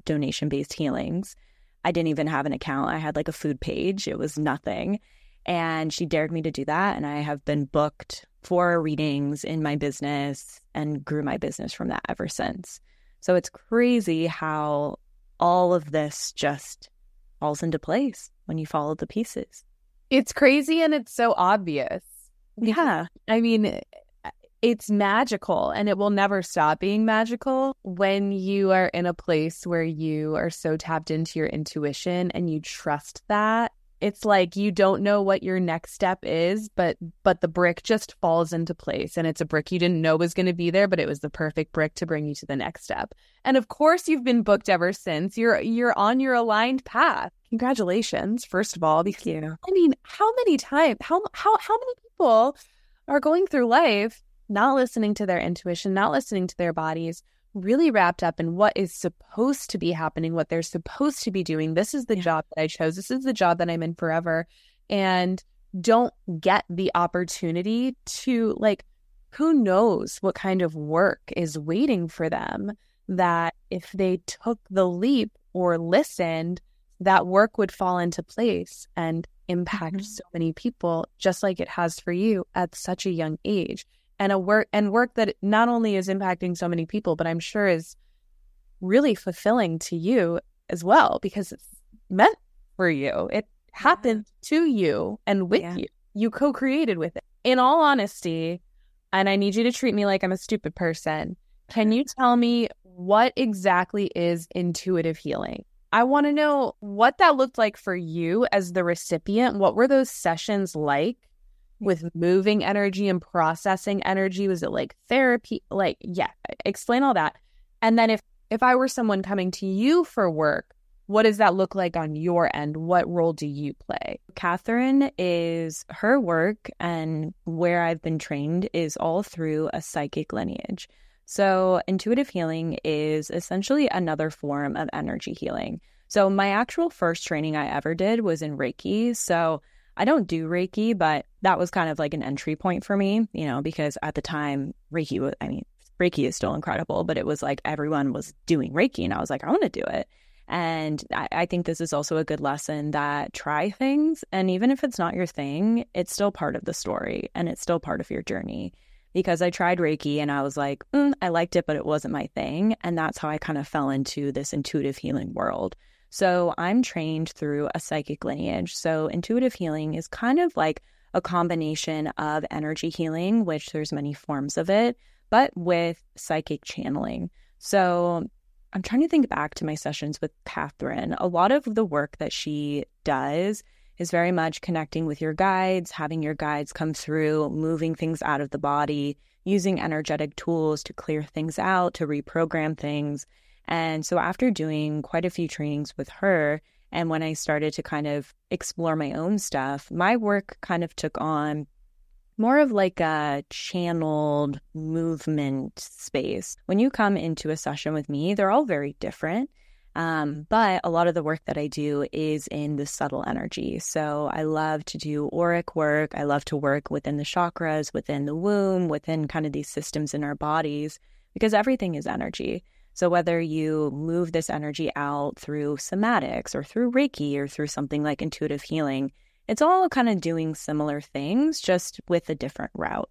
donation-based healings. I didn't even have an account. I had like a food page. It was nothing. And she dared me to do that. And I have been booked for readings in my business and grew my business from that ever since. So it's crazy how all of this just falls into place when you follow the pieces. It's crazy and it's so obvious. Yeah. I mean, it's magical and it will never stop being magical when you are in a place where you are so tapped into your intuition and you trust that. It's like you don't know what your next step is, but but the brick just falls into place, and it's a brick you didn't know was going to be there, but it was the perfect brick to bring you to the next step. And of course, you've been booked ever since. You're you're on your aligned path. Congratulations, first of all. Because, Thank you. I mean, how many times, how how how many people are going through life not listening to their intuition, not listening to their bodies, really wrapped up in what is supposed to be happening, what they're supposed to be doing. This is the Yeah. job that I chose. This is the job that I'm in forever. And don't get the opportunity to, like, who knows what kind of work is waiting for them, that if they took the leap or listened, that work would fall into place and impact Mhm. so many people, just like it has for you at such a young age. And a work and work that not only is impacting so many people, but I'm sure is really fulfilling to you as well, because it's meant for you. It happened to you and with Yeah. you. You co-created with it. In all honesty, and I need you to treat me like I'm a stupid person, can you tell me what exactly is intuitive healing? I want to know what that looked like for you as the recipient. What were those sessions like? With moving energy and processing energy? Was it like therapy? Like, yeah, explain all that. And then if, if I were someone coming to you for work, what does that look like on your end? What role do you play? Catherine is her work, and where I've been trained is all through a psychic lineage. So intuitive healing is essentially another form of energy healing. So my actual first training I ever did was in Reiki. So I don't do Reiki, but that was kind of like an entry point for me, you know, because at the time, Reiki was, I mean, Reiki is still incredible, but it was like everyone was doing Reiki, and I was like, I want to do it. And I, I think this is also a good lesson that try things, and even if it's not your thing, it's still part of the story and it's still part of your journey. Because I tried Reiki and I was like, mm, I liked it, but it wasn't my thing. And that's how I kind of fell into this intuitive healing world. So I'm trained through a psychic lineage. So intuitive healing is kind of like a combination of energy healing, which there's many forms of it, but with psychic channeling. So I'm trying to think back to my sessions with Catherine. A lot of the work that she does is very much connecting with your guides, having your guides come through, moving things out of the body, using energetic tools to clear things out, to reprogram things. And so after doing quite a few trainings with her, and when I started to kind of explore my own stuff, my work kind of took on more of like a channeled movement space. When you come into a session with me, they're all very different. Um, but a lot of the work that I do is in the subtle energy. So I love to do auric work. I love to work within the chakras, within the womb, within kind of these systems in our bodies, because everything is energy. So whether you move this energy out through somatics or through Reiki or through something like intuitive healing, it's all kind of doing similar things, just with a different route.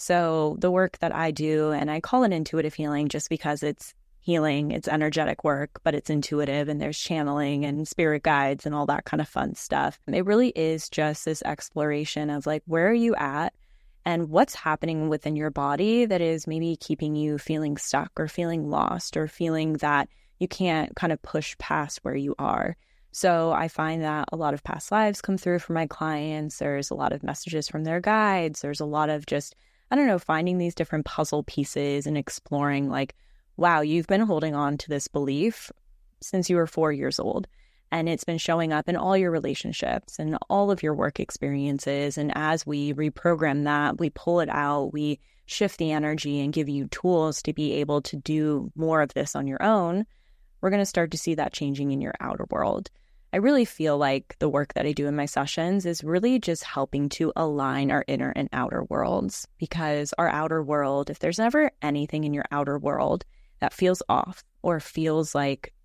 So the work that I do, and I call it intuitive healing just because it's healing, it's energetic work, but it's intuitive, and there's channeling and spirit guides and all that kind of fun stuff. It really is just this exploration of like, where are you at? And what's happening within your body that is maybe keeping you feeling stuck or feeling lost or feeling that you can't kind of push past where you are. So I find that a lot of past lives come through for my clients. There's a lot of messages from their guides. There's a lot of just, I don't know, finding these different puzzle pieces and exploring like, wow, you've been holding on to this belief since you were four years old. And it's been showing up in all your relationships and all of your work experiences. And as we reprogram that, we pull it out, we shift the energy and give you tools to be able to do more of this on your own, we're going to start to see that changing in your outer world. I really feel like the work that I do in my sessions is really just helping to align our inner and outer worlds, because our outer world, if there's ever anything in your outer world that feels off or feels like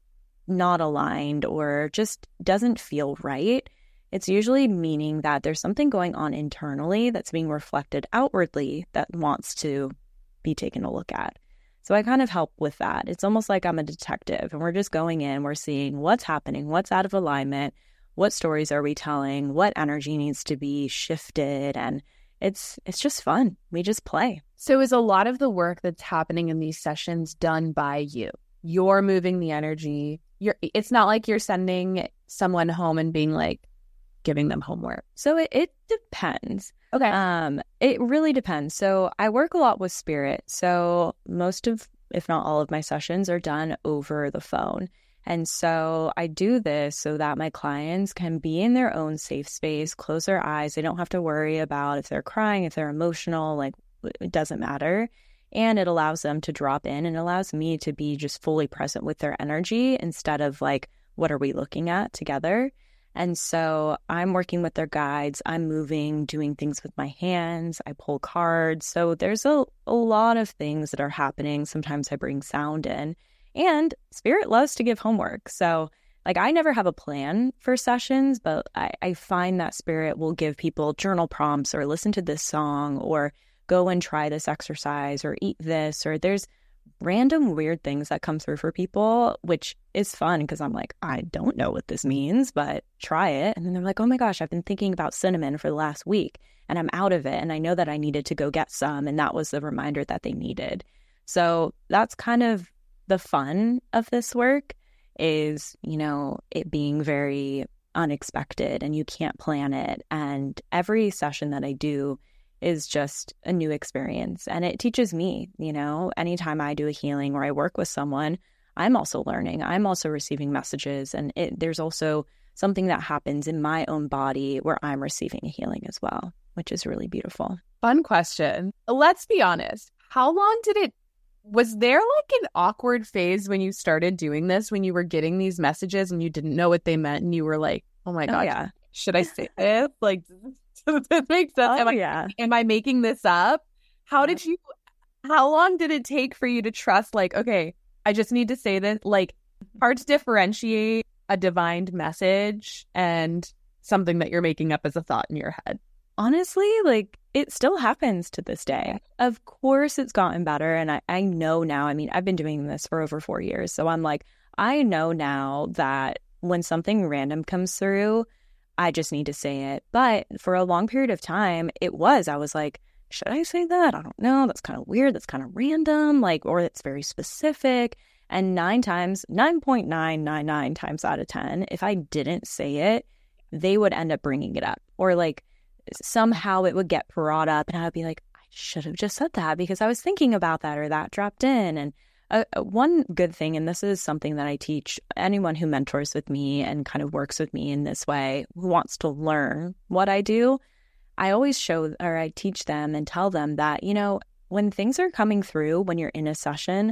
not aligned or just doesn't feel right, it's usually meaning that there's something going on internally that's being reflected outwardly that wants to be taken a look at. So I kind of help with that. It's almost like I'm a detective and we're just going in, we're seeing what's happening, what's out of alignment, what stories are we telling, what energy needs to be shifted, and it's it's just fun. We just play. So is a lot of the work that's happening in these sessions done by you? You're moving the energy. You're it's not like you're sending someone home and being like giving them homework. So it, it depends. Okay. Um, it really depends. So I work a lot with spirit. So most of, if not all of my sessions are done over the phone. And so I do this so that my clients can be in their own safe space, close their eyes. They don't have to worry about if they're crying, if they're emotional, like it doesn't matter. And it allows them to drop in and allows me to be just fully present with their energy instead of like, what are we looking at together? And so I'm working with their guides. I'm moving, doing things with my hands. I pull cards. So there's a, a lot of things that are happening. Sometimes I bring sound in. And spirit loves to give homework. So like I never have a plan for sessions, but I, I find that spirit will give people journal prompts or listen to this song or go and try this exercise or eat this, or there's random weird things that come through for people, which is fun because I'm like, I don't know what this means, but try it. And then they're like, oh my gosh, I've been thinking about cinnamon for the last week and I'm out of it. And I know that I needed to go get some. And that was the reminder that they needed. So that's kind of the fun of this work is, you know, it being very unexpected and you can't plan it. And every session that I do is just a new experience. And it teaches me, you know, anytime I do a healing or I work with someone, I'm also learning. I'm also receiving messages. And it, there's also something that happens in my own body where I'm receiving a healing as well, which is really beautiful. Fun question. Let's be honest. How long did it, was there like an awkward phase when you started doing this, when you were getting these messages and you didn't know what they meant and you were like, oh my God, oh, yeah. should I say this? Like, does this make sense? Oh, am, I, yeah. am I making this up? How yeah. did you, how long did it take for you to trust, like, okay, I just need to say this? Like, hard to differentiate a divined message and something that you're making up as a thought in your head. Honestly, like, it still happens to this day. Of course, it's gotten better. And I, I know now, I mean, I've been doing this for over four years. So I'm like, I know now that when something random comes through, I just need to say it. But for a long period of time, it was, I was like, should I say that? I don't know. That's kind of weird. That's kind of random, like, or it's very specific. And nine times, nine point nine nine nine times out of ten, if I didn't say it, they would end up bringing it up. Or like somehow it would get brought up and I would be like, I should have just said that because I was thinking about that or that dropped in. And Uh, one good thing, and this is something that I teach anyone who mentors with me and kind of works with me in this way, who wants to learn what I do, I always show or I teach them and tell them that, you know, when things are coming through, when you're in a session,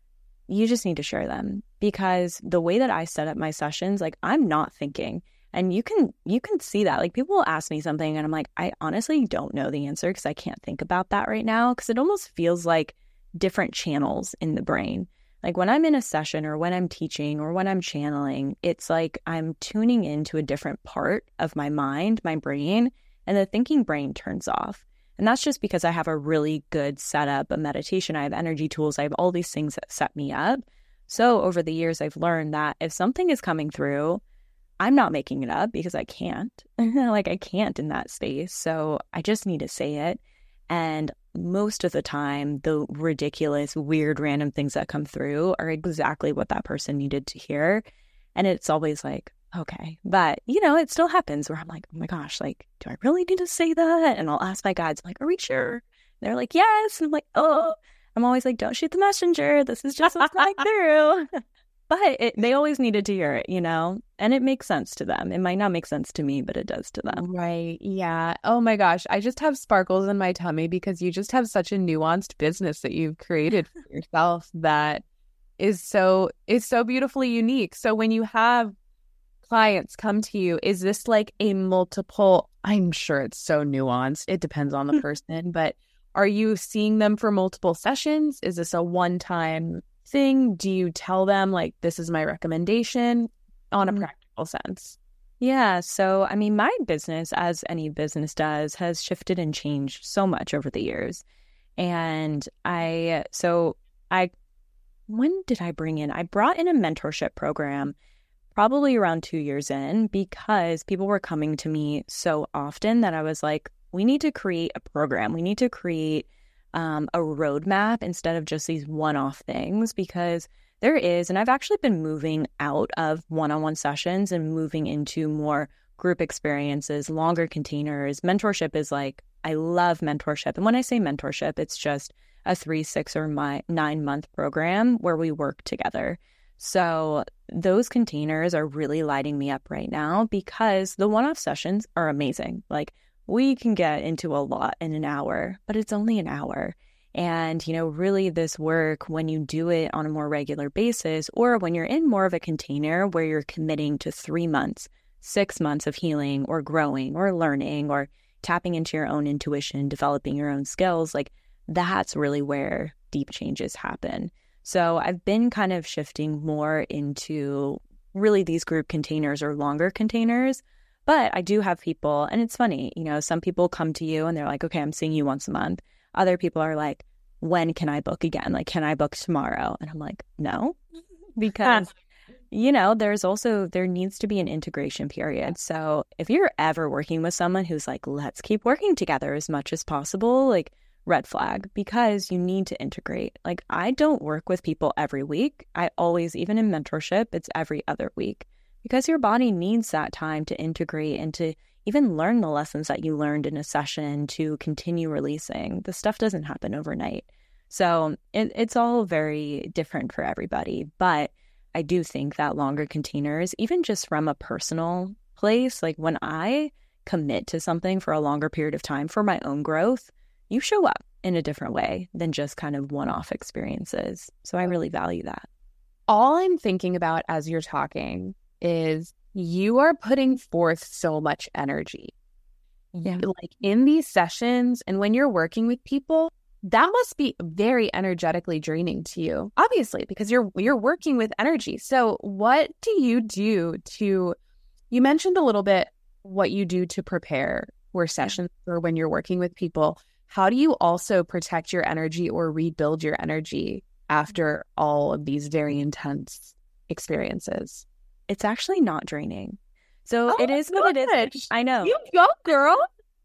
you just need to share them because the way that I set up my sessions, like I'm not thinking. And you can you can see that. Like people will ask me something and I'm like, I honestly don't know the answer because I can't think about that right now because it almost feels like different channels in the brain. Like when I'm in a session or when I'm teaching or when I'm channeling, it's like I'm tuning into a different part of my mind, my brain, and the thinking brain turns off. And that's just because I have a really good setup, a meditation, I have energy tools, I have all these things that set me up. So over the years, I've learned that if something is coming through, I'm not making it up because I can't. Like I can't in that space. So I just need to say it. And most of the time, the ridiculous, weird, random things that come through are exactly what that person needed to hear. And it's always like, okay. But, you know, it still happens where I'm like, oh my gosh, like, do I really need to say that? And I'll ask my guides, I'm like, are we sure? And they're like, yes. And I'm like, oh, I'm always like, don't shoot the messenger. This is just what's going through. But it, they always needed to hear it, you know, and it makes sense to them. It might not make sense to me, but it does to them. Right. Yeah. Oh my gosh. I just have sparkles in my tummy because you just have such a nuanced business that you've created for yourself that is so is so beautifully unique. So when you have clients come to you, is this like a multiple? I'm sure it's so nuanced. It depends on the person, but are you seeing them for multiple sessions? Is this a one-time thing? Do you tell them like, this is my recommendation on a Mm. practical sense? Yeah. So, I mean, my business, as any business does, has shifted and changed so much over the years. And I, so I, when did I bring in? I brought in a mentorship program probably around two years in because people were coming to me so often that I was like, we need to create a program. We need to create um, a roadmap instead of just these one-off things, because there is, and I've actually been moving out of one-on-one sessions and moving into more group experiences, longer containers. Mentorship is like, I love mentorship. And when I say mentorship, it's just a three, six, or my nine month program where we work together. So those containers are really lighting me up right now because the one-off sessions are amazing. Like, we can get into a lot in an hour, but it's only an hour. And, you know, really this work, when you do it on a more regular basis, or when you're in more of a container where you're committing to three months, six months of healing or growing or learning or tapping into your own intuition, developing your own skills, like that's really where deep changes happen. So I've been kind of shifting more into really these group containers or longer containers. But I do have people, and it's funny, you know, some people come to you and they're like, okay, I'm seeing you once a month. Other people are like, when can I book again? Like, can I book tomorrow? And I'm like, no, because, you know, there's also, there needs to be an integration period. So if you're ever working with someone who's like, let's keep working together as much as possible, like, red flag, because you need to integrate. Like, I don't work with people every week. I always, even in mentorship, it's every other week, because your body needs that time to integrate and to even learn the lessons that you learned in a session to continue releasing. The stuff doesn't happen overnight. So it, it's all very different for everybody. But I do think that longer containers, even just from a personal place, like when I commit to something for a longer period of time for my own growth, you show up in a different way than just kind of one-off experiences. So I really value that. All I'm thinking about as you're talking is you are putting forth so much energy. Yeah. Like in these sessions and when you're working with people, that must be very energetically draining to you, obviously, because you're you're working with energy. So what do you do to, you mentioned a little bit what you do to prepare for sessions or when you're working with people. How do you also protect your energy or rebuild your energy after all of these very intense experiences? It's actually not draining. So Oh, it is what it gosh. is. I know. You go, girl.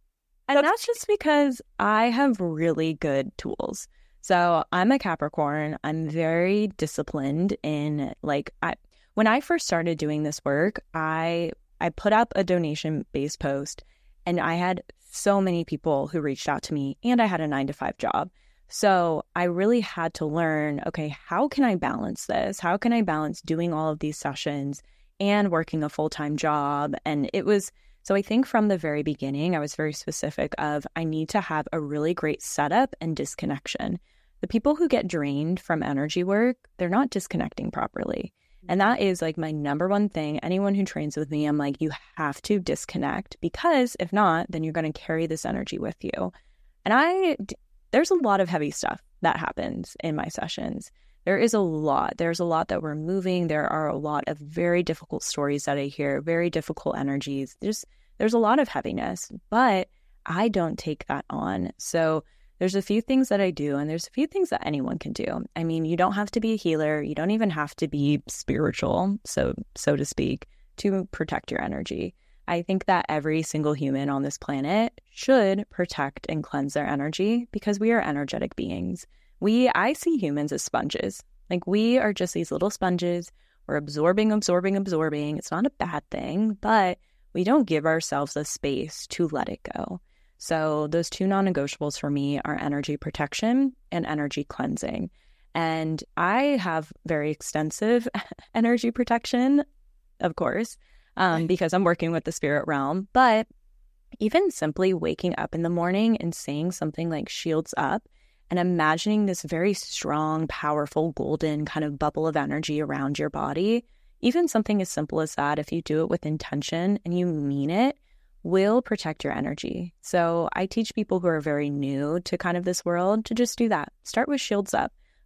And that's just because I have really good tools. So I'm a Capricorn. I'm very disciplined in like, I, when I first started doing this work, I I put up a donation-based post and I had so many people who reached out to me, and I had a nine to five job. So I really had to learn, okay, how can I balance this? How can I balance doing all of these sessions and working a full-time job? And it was, so I think from the very beginning, I was very specific of, I need to have a really great setup and disconnection. The people who get drained from energy work, they're not disconnecting properly. And that is like my number one thing. Anyone who trains with me, I'm like, you have to disconnect, because if not, then you're going to carry this energy with you. And I, there's a lot of heavy stuff that happens in my sessions. There is a lot. There's a lot that we're moving. There are a lot of very difficult stories that I hear, very difficult energies. There's, there's a lot of heaviness, but I don't take that on. So there's a few things that I do, and there's a few things that anyone can do. I mean, you don't have to be a healer. You don't even have to be spiritual, so so to speak, to protect your energy. I think that every single human on this planet should protect and cleanse their energy, because we are energetic beings. We, I see humans as sponges. Like, we are just these little sponges. We're absorbing, absorbing, absorbing. It's not a bad thing, but we don't give ourselves a space to let it go. So those two non-negotiables for me are energy protection and energy cleansing. And I have very extensive energy protection, of course, um, because I'm working with the spirit realm. But even simply waking up in the morning and saying something like shields up and imagining this very strong, powerful, golden kind of bubble of energy around your body, even something as simple as that, if you do it with intention and you mean it, will protect your energy. So I teach people who are very new to kind of this world to just do that. Start with shields up.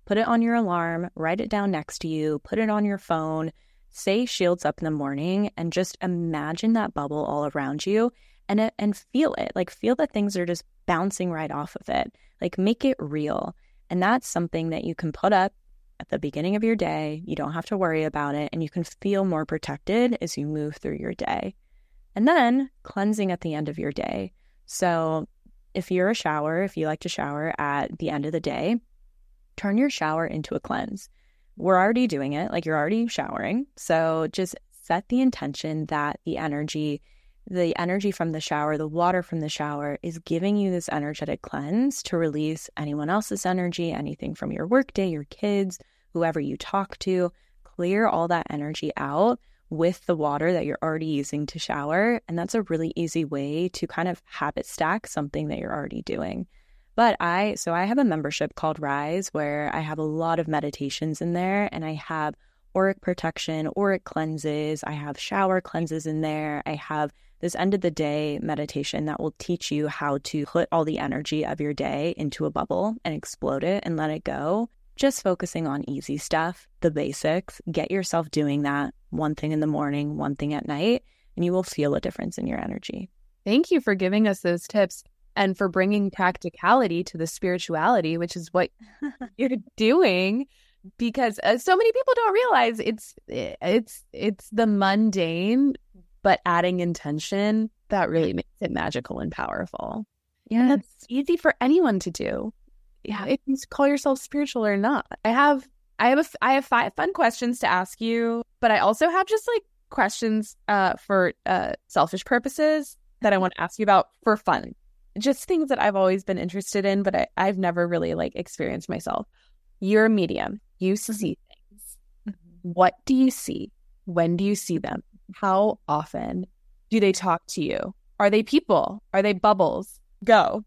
Put it on your alarm, write it down next to you, put it on your phone, say shields up in the morning, and just imagine that bubble all around you and it, and feel it. Like feel that things are just bouncing right off of it. Like make it real. And that's something that you can put up at the beginning of your day. You don't have to worry about it, and you can feel more protected as you move through your day. And then cleansing at the end of your day. So if you're a shower, if you like to shower at the end of the day, turn your shower into a cleanse. We're already doing it, like you're already showering. So just set the intention that the energy, the energy from the shower, the water from the shower is giving you this energetic cleanse to release anyone else's energy, anything from your workday, your kids, whoever you talk to. Clear all that energy out with the water that you're already using to shower. And that's a really easy way to kind of habit stack something that you're already doing. But I, so I have a membership called Rise where I have a lot of meditations in there, and I have auric protection, auric cleanses. I have shower cleanses in there. I have this end of the day meditation that will teach you how to put all the energy of your day into a bubble and explode it and let it go. Just focusing on easy stuff, the basics. Get yourself doing that one thing in the morning, one thing at night, and you will feel a difference in your energy. Thank you for giving us those tips and for bringing practicality to the spirituality, which is what you're doing, because uh, so many people don't realize it's it's it's the mundane, but adding intention that really makes it magical and powerful. Yeah, that's easy for anyone to do. Yeah, if you call yourself spiritual or not. I have I have a, I have five fun questions to ask you, but I also have just like questions uh, for uh, selfish purposes that I want to ask you about for fun. Just things that I've always been interested in, but I, I've never really like experienced myself. You're a medium. You see things. Mm-hmm. What do you see? When do you see them? How often do they talk to you? Are they people? Are they bubbles? Go.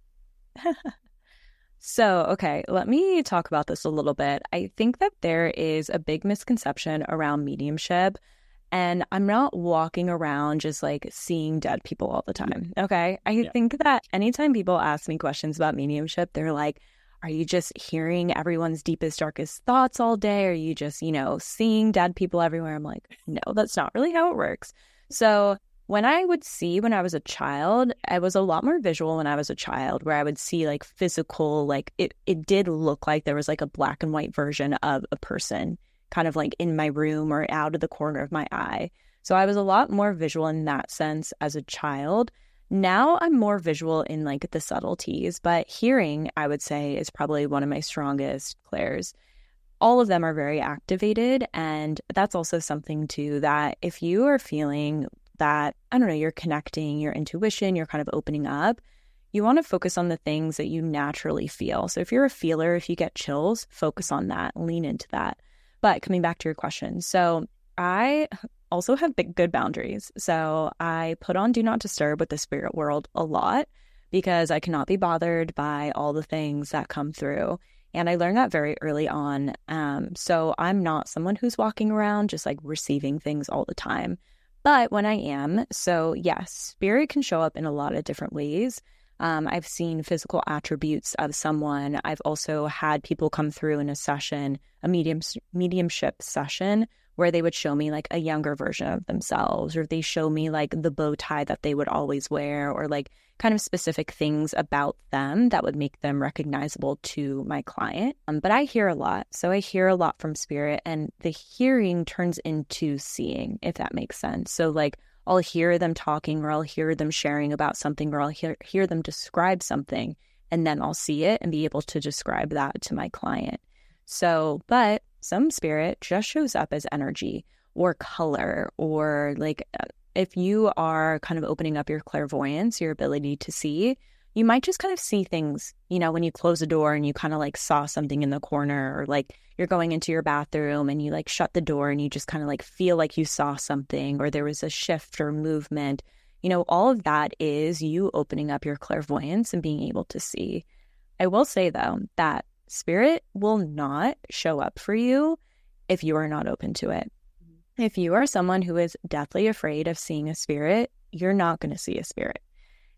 So, okay, let me talk about this a little bit. I think that there is a big misconception around mediumship, and I'm not walking around just like seeing dead people all the time, okay? I yeah. think that anytime people ask me questions about mediumship, they're like, are you just hearing everyone's deepest, darkest thoughts all day? Are you just, you know, seeing dead people everywhere? I'm like, no, that's not really how it works. So when I would see when I was a child, I was a lot more visual when I was a child, where I would see like physical, like it, it did look like there was like a black and white version of a person kind of like in my room or out of the corner of my eye. So I was a lot more visual in that sense as a child. Now I'm more visual in like the subtleties, but hearing, I would say, is probably one of my strongest clairs. All of them are very activated, and that's also something too that if you are feeling that, I don't know, you're connecting your intuition, you're kind of opening up, you want to focus on the things that you naturally feel. So if you're a feeler, if you get chills, focus on that, lean into that. But coming back to your question, so I also have big, good boundaries. So I put on Do Not Disturb with the spirit world a lot because I cannot be bothered by all the things that come through. And I learned that very early on. Um, so I'm not someone who's walking around just like receiving things all the time. But when I am, so yes, spirit can show up in a lot of different ways. Um, I've seen physical attributes of someone. I've also had people come through in a session, a medium mediumship session, where they would show me like a younger version of themselves, or they show me like the bow tie that they would always wear, or like kind of specific things about them that would make them recognizable to my client. Um, but I hear a lot. So I hear a lot from spirit, and the hearing turns into seeing, if that makes sense. So like I'll hear them talking, or I'll hear them sharing about something, or I'll hear, hear them describe something, and then I'll see it and be able to describe that to my client. So, but some spirit just shows up as energy or color, or like if you are kind of opening up your clairvoyance, your ability to see, you might just kind of see things, you know, when you close a door and you kind of like saw something in the corner, or like you're going into your bathroom and you like shut the door and you just kind of like feel like you saw something, or there was a shift or movement. You know, all of that is you opening up your clairvoyance and being able to see. I will say though that spirit will not show up for you if you are not open to it. If you are someone who is deathly afraid of seeing a spirit, you're not going to see a spirit.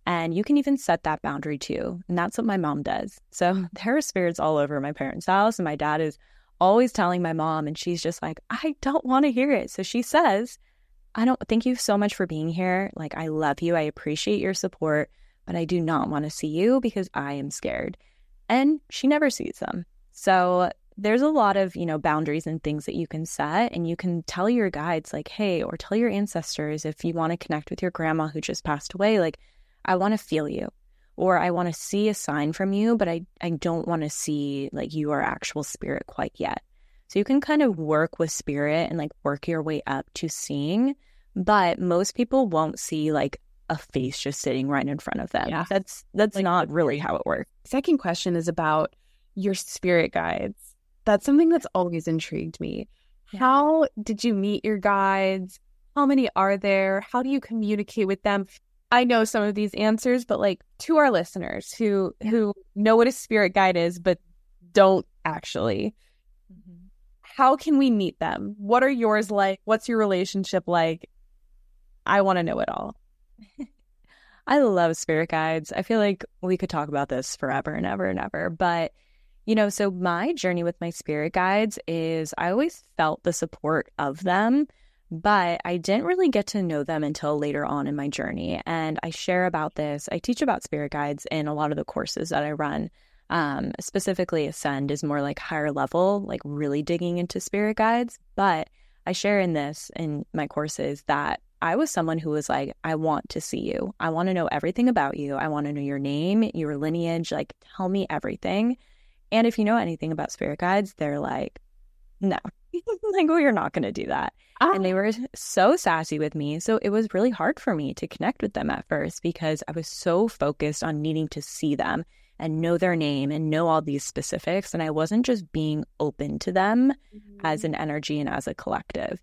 And you can even set that boundary too. And that's what my mom does. So there are spirits all over my parents' house. And my dad is always telling my mom, and she's just like, I don't want to hear it. So she says, I don't thank you so much for being here. Like, I love you. I appreciate your support, but I do not want to see you because I am scared. And she never sees them. So there's a lot of, you know, boundaries and things that you can set, and you can tell your guides like, hey, or tell your ancestors if you want to connect with your grandma who just passed away, like, I want to feel you, or I want to see a sign from you, but I, I don't want to see like your actual spirit quite yet. So you can kind of work with spirit and like work your way up to seeing, but most people won't see like a face just sitting right in front of them. Yeah. That's that's like, not really how it works. Second question is about your spirit guides. That's something that's always intrigued me. Yeah. How did you meet your guides? How many are there? How do you communicate with them? I know some of these answers, but like to our listeners who who know what a spirit guide is but don't actually, mm-hmm. how can we meet them? What are yours like? What's your relationship like? I want to know it all. I love spirit guides. I feel like we could talk about this forever and ever and ever. But, you know, so my journey with my spirit guides is I always felt the support of them, but I didn't really get to know them until later on in my journey. And I share about this. I teach about spirit guides in a lot of the courses that I run. Um, specifically, Ascend is more like higher level, like really digging into spirit guides. But I share in this, in my courses, that I was someone who was like, I want to see you. I want to know everything about you. I want to know your name, your lineage, like tell me everything. And if you know anything about spirit guides, they're like, no, like, well, you're not going to do that. Ah. And they were so sassy with me. So it was really hard for me to connect with them at first because I was so focused on needing to see them and know their name and know all these specifics. And I wasn't just being open to them mm-hmm. as an energy and as a collective.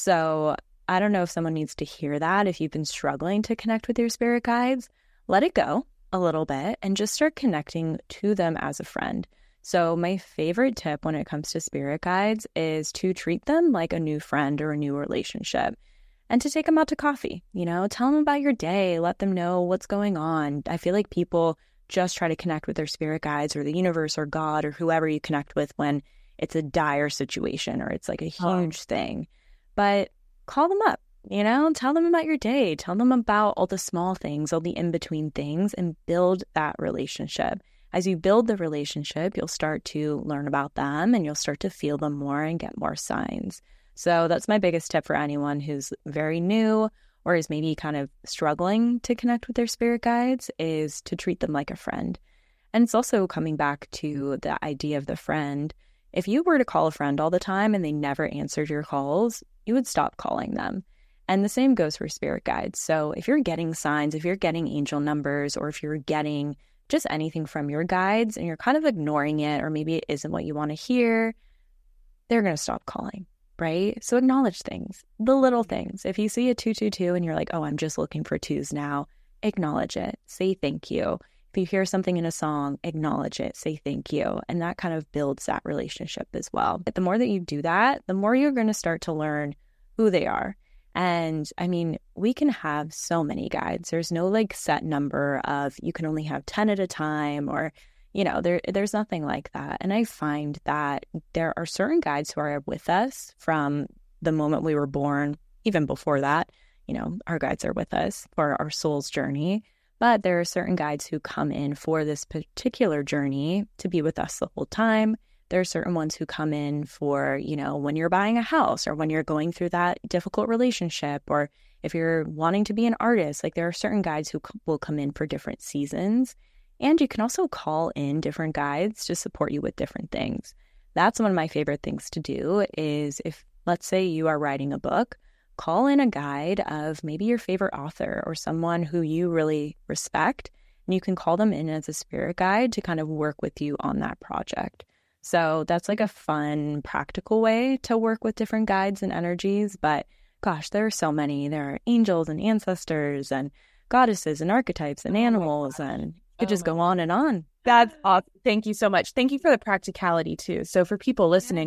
So I don't know if someone needs to hear that. If you've been struggling to connect with your spirit guides, let it go a little bit and just start connecting to them as a friend. So my favorite tip when it comes to spirit guides is to treat them like a new friend or a new relationship and to take them out to coffee. You know, tell them about your day, let them know what's going on. I feel like people just try to connect with their spirit guides or the universe or God or whoever you connect with when it's a dire situation or it's like a huge oh. thing. But call them up, you know, tell them about your day, tell them about all the small things, all the in-between things, and build that relationship. As you build the relationship, you'll start to learn about them and you'll start to feel them more and get more signs. So that's my biggest tip for anyone who's very new or is maybe kind of struggling to connect with their spirit guides, is to treat them like a friend. And it's also coming back to the idea of the friend. If you were to call a friend all the time and they never answered your calls, you would stop calling them. And the same goes for spirit guides. So if you're getting signs, if you're getting angel numbers, or if you're getting just anything from your guides and you're kind of ignoring it, or maybe it isn't what you want to hear, they're going to stop calling, right? So acknowledge things, the little things. If you see a two two two and you're like, oh, I'm just looking for twos now, acknowledge it. Say thank you. If you hear something in a song, acknowledge it, say thank you. And that kind of builds that relationship as well. But the more that you do that, the more you're going to start to learn who they are. And I mean, we can have so many guides. There's no like set number of you can only have ten at a time, or, you know, there there's nothing like that. And I find that there are certain guides who are with us from the moment we were born, even before that. You know, our guides are with us for our soul's journey. But there are certain guides who come in for this particular journey to be with us the whole time. There are certain ones who come in for, you know, when you're buying a house or when you're going through that difficult relationship, or if you're wanting to be an artist. Like, there are certain guides who c- will come in for different seasons. And you can also call in different guides to support you with different things. That's one of my favorite things to do is if, let's say you are writing a book, call in a guide of maybe your favorite author or someone who you really respect, and you can call them in as a spirit guide to kind of work with you on that project. So that's like a fun, practical way to work with different guides and energies. But gosh, there are so many. There are angels and ancestors and goddesses and archetypes and animals, and you could just go on and on. That's awesome. Thank you so much. Thank you for the practicality too. So for people listening,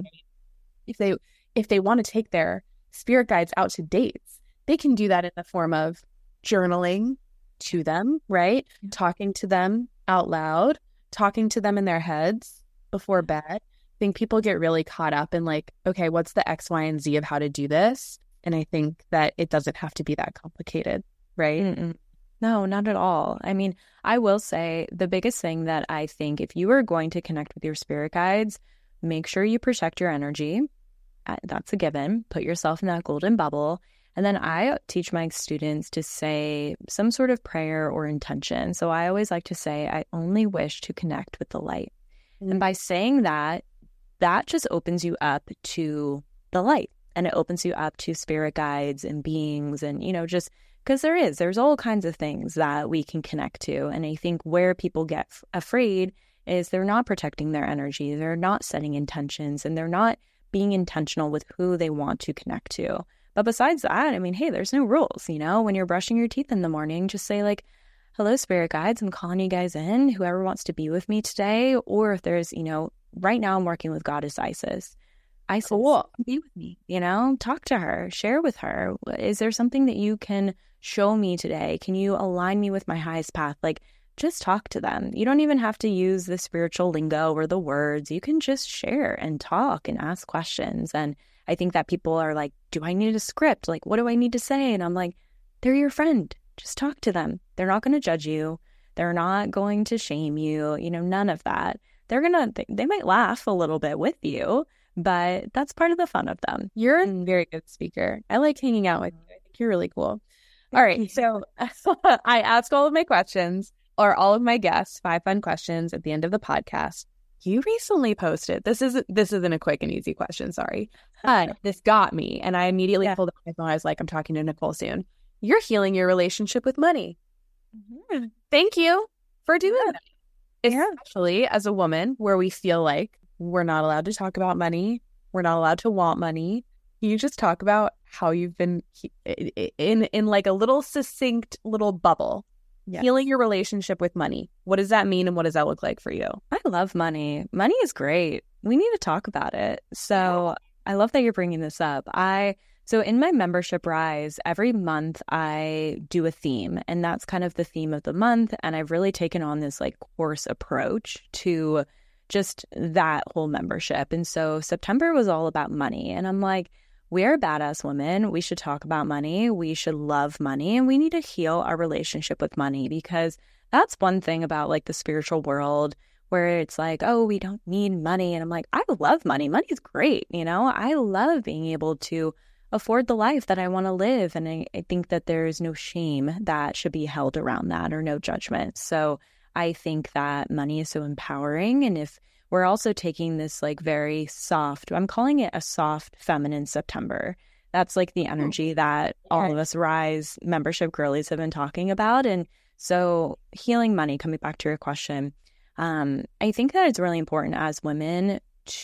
if they if they want to take their spirit guides out to dates, they can do that in the form of journaling, to them, right? Yeah. Talking to them out loud, talking to them in their heads before bed. I think people get really caught up in like, okay, what's the X, Y, and Z of how to do this? And I think that it doesn't have to be that complicated, right? Mm-mm. No, not at all. I mean, I will say the biggest thing that I think if you are going to connect with your spirit guides, make sure you protect your energy. Uh, That's a given. Put yourself in that golden bubble. And then I teach my students to say some sort of prayer or intention. So I always like to say, I only wish to connect with the light. Mm-hmm. And by saying that, that just opens you up to the light, and it opens you up to spirit guides and beings, and, you know, just because there is, there's all kinds of things that we can connect to. And I think where people get f- afraid is they're not protecting their energy. They're not setting intentions, and they're not being intentional with who they want to connect to. But besides that, I mean, hey, there's no rules, you know, when you're brushing your teeth in the morning, just say like, hello, spirit guides, I'm calling you guys in, whoever wants to be with me today. Or if there's, you know, right now I'm working with Goddess Isis. Isis, Cool. be with me, you know, talk to her, share with her. Is there something that you can show me today? Can you align me with my highest path? Like, just talk to them. You don't even have to use the spiritual lingo or the words. You can just share and talk and ask questions. And I think that people are like, do I need a script? Like, what do I need to say? And I'm like, they're your friend. Just talk to them. They're not going to judge you. They're not going to shame you. You know, none of that. They're going to, they might laugh a little bit with you, but that's part of the fun of them. You're a very good speaker. I like hanging out with you. I think you're really cool. All right. So I asked all of my questions, or all of my guests, five fun questions at the end of the podcast. You recently posted, this is this isn't a quick and easy question, sorry. But this got me, and I immediately Yeah. pulled up my phone. I was like, I'm talking to Nicole soon. You're healing your relationship with money. Mm-hmm. Thank you for doing Yeah. that. Yeah. Especially as a woman, where we feel like we're not allowed to talk about money. We're not allowed to want money. Can you just talk about how you've been he- in in like a little succinct little bubble, Yeah. healing your relationship with money? What does that mean, and what does that look like for you? I love money. Money is great. We need to talk about it. So I love that you're bringing this up. I so in my membership Rise, every month I do a theme, and that's kind of the theme of the month. And I've really taken on this like course approach to just that whole membership. And so September was all about money, and I'm like, we are badass women. We should talk about money. We should love money, and we need to heal our relationship with money, because that's one thing about like the spiritual world where it's like, oh, we don't need money. And I'm like, I love money. Money is great. You know, I love being able to afford the life that I want to live. And I, I think that there is no shame that should be held around that, or no judgment. So I think that money is so empowering. And if we're also taking this like very soft, I'm calling it a soft feminine September. That's like the energy that all of us Rise membership girlies have been talking about. And so healing money, coming back to your question, um, I think that it's really important as women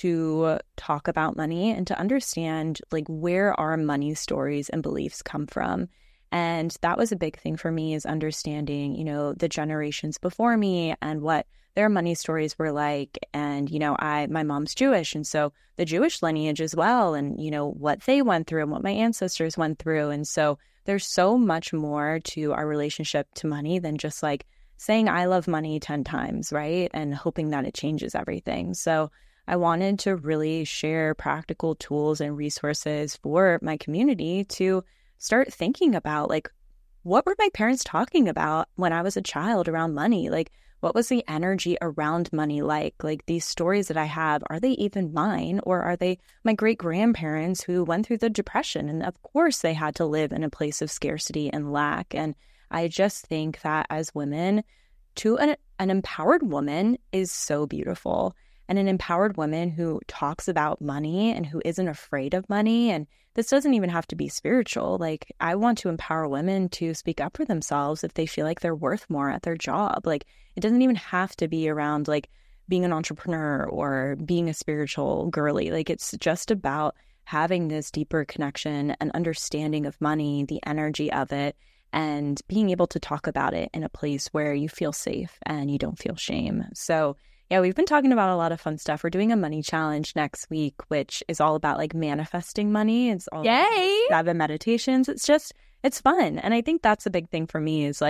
to talk about money and to understand like where our money stories and beliefs come from. And that was a big thing for me, is understanding, you know, the generations before me and what their money stories were like. And, you know, I, my mom's Jewish, and so the Jewish lineage as well, and, you know, what they went through and what my ancestors went through. And so there's so much more to our relationship to money than just like saying I love money ten times, right? And hoping that it changes everything. So I wanted to really share practical tools and resources for my community to start thinking about, like, what were my parents talking about when I was a child around money? Like, what was the energy around money like? Like, these stories that I have, are they even mine, or are they my great grandparents who went through the Depression? And of course, they had to live in a place of scarcity and lack. And I just think that as women, to an, an empowered woman is so beautiful. And an empowered woman who talks about money and who isn't afraid of money. And this doesn't even have to be spiritual. Like, I want to empower women to speak up for themselves if they feel like they're worth more at their job. Like, it doesn't even have to be around like being an entrepreneur or being a spiritual girly. Like, it's just about having this deeper connection and understanding of money, the energy of it, and being able to talk about it in a place where you feel safe and you don't feel shame. So yeah, we've been talking about a lot of fun stuff. We're doing a money challenge next week, which is all about like manifesting money. It's all Yay! seven meditations. It's just, it's fun. And I think that's a big thing for me, is like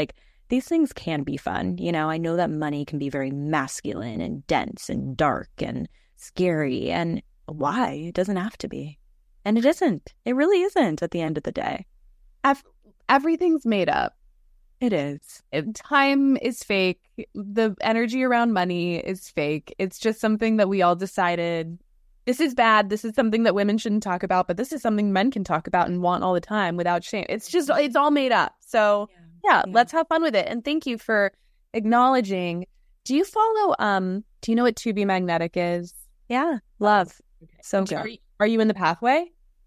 these things can be fun. You know, I know that money can be very masculine and dense and dark and scary. And why? It doesn't have to be. And it isn't. It really isn't at the end of the day. Everything's made up. It is. Time is fake. The energy around money is fake. It's just something that we all decided, this is bad. This is something that women shouldn't talk about, but this is something men can talk about and want all the time without shame. It's just, it's all made up. So yeah, yeah, yeah. Let's have fun with it. And thank you for acknowledging. Do you follow, um, do you know what To Be Magnetic is? Yeah. Love. Okay. So are you, are you in the pathway?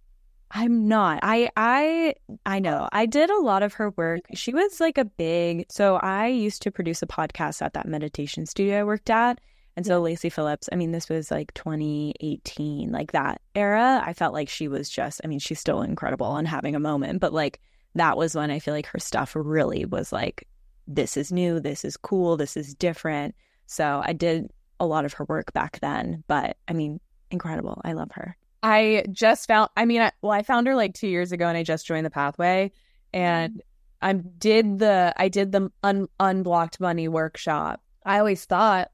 I'm not. I I I know. I did a lot of her work. She was like a big, so I used to produce a podcast at that meditation studio I worked at. And so Lacy Phillips, I mean, this was like twenty eighteen, like that era. I felt like she was just, I mean, she's still incredible and having a moment, but like that was when I feel like her stuff really was like, this is new, this is cool, this is different. So I did a lot of her work back then, but I mean, incredible. I love her. I just found, I mean, I, well, I found her like two years ago and I just joined the pathway and I did the, I did the un, unblocked money workshop. I always thought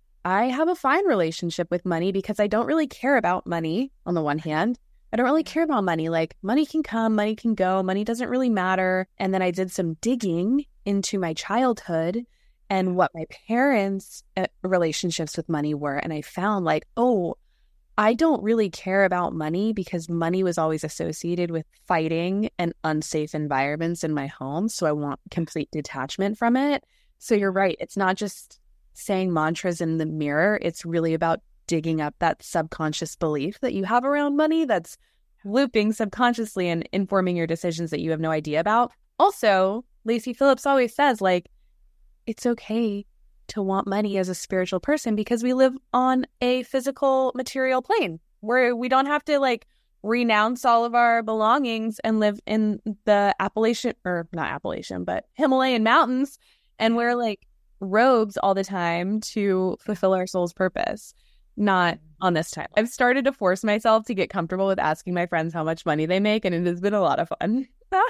I have a fine relationship with money because I don't really care about money on the one hand. I don't really care about money. Like money can come, money can go, money doesn't really matter. And then I did some digging into my childhood and what my parents' uh, relationships with money were. And I found like, oh, I don't really care about money because money was always associated with fighting and unsafe environments in my home. So I want complete detachment from it. So you're right. It's not just saying mantras in the mirror. It's really about digging up that subconscious belief that you have around money that's looping subconsciously and informing your decisions that you have no idea about. Also, Lacy Phillips always says, like, it's okay to want money as a spiritual person because we live on a physical material plane where we don't have to like renounce all of our belongings and live in the Appalachian or not Appalachian, but Himalayan mountains and wear like robes all the time to fulfill our soul's purpose. Not on this time. I've started to force myself to get comfortable with asking my friends how much money they make, and it has been a lot of fun.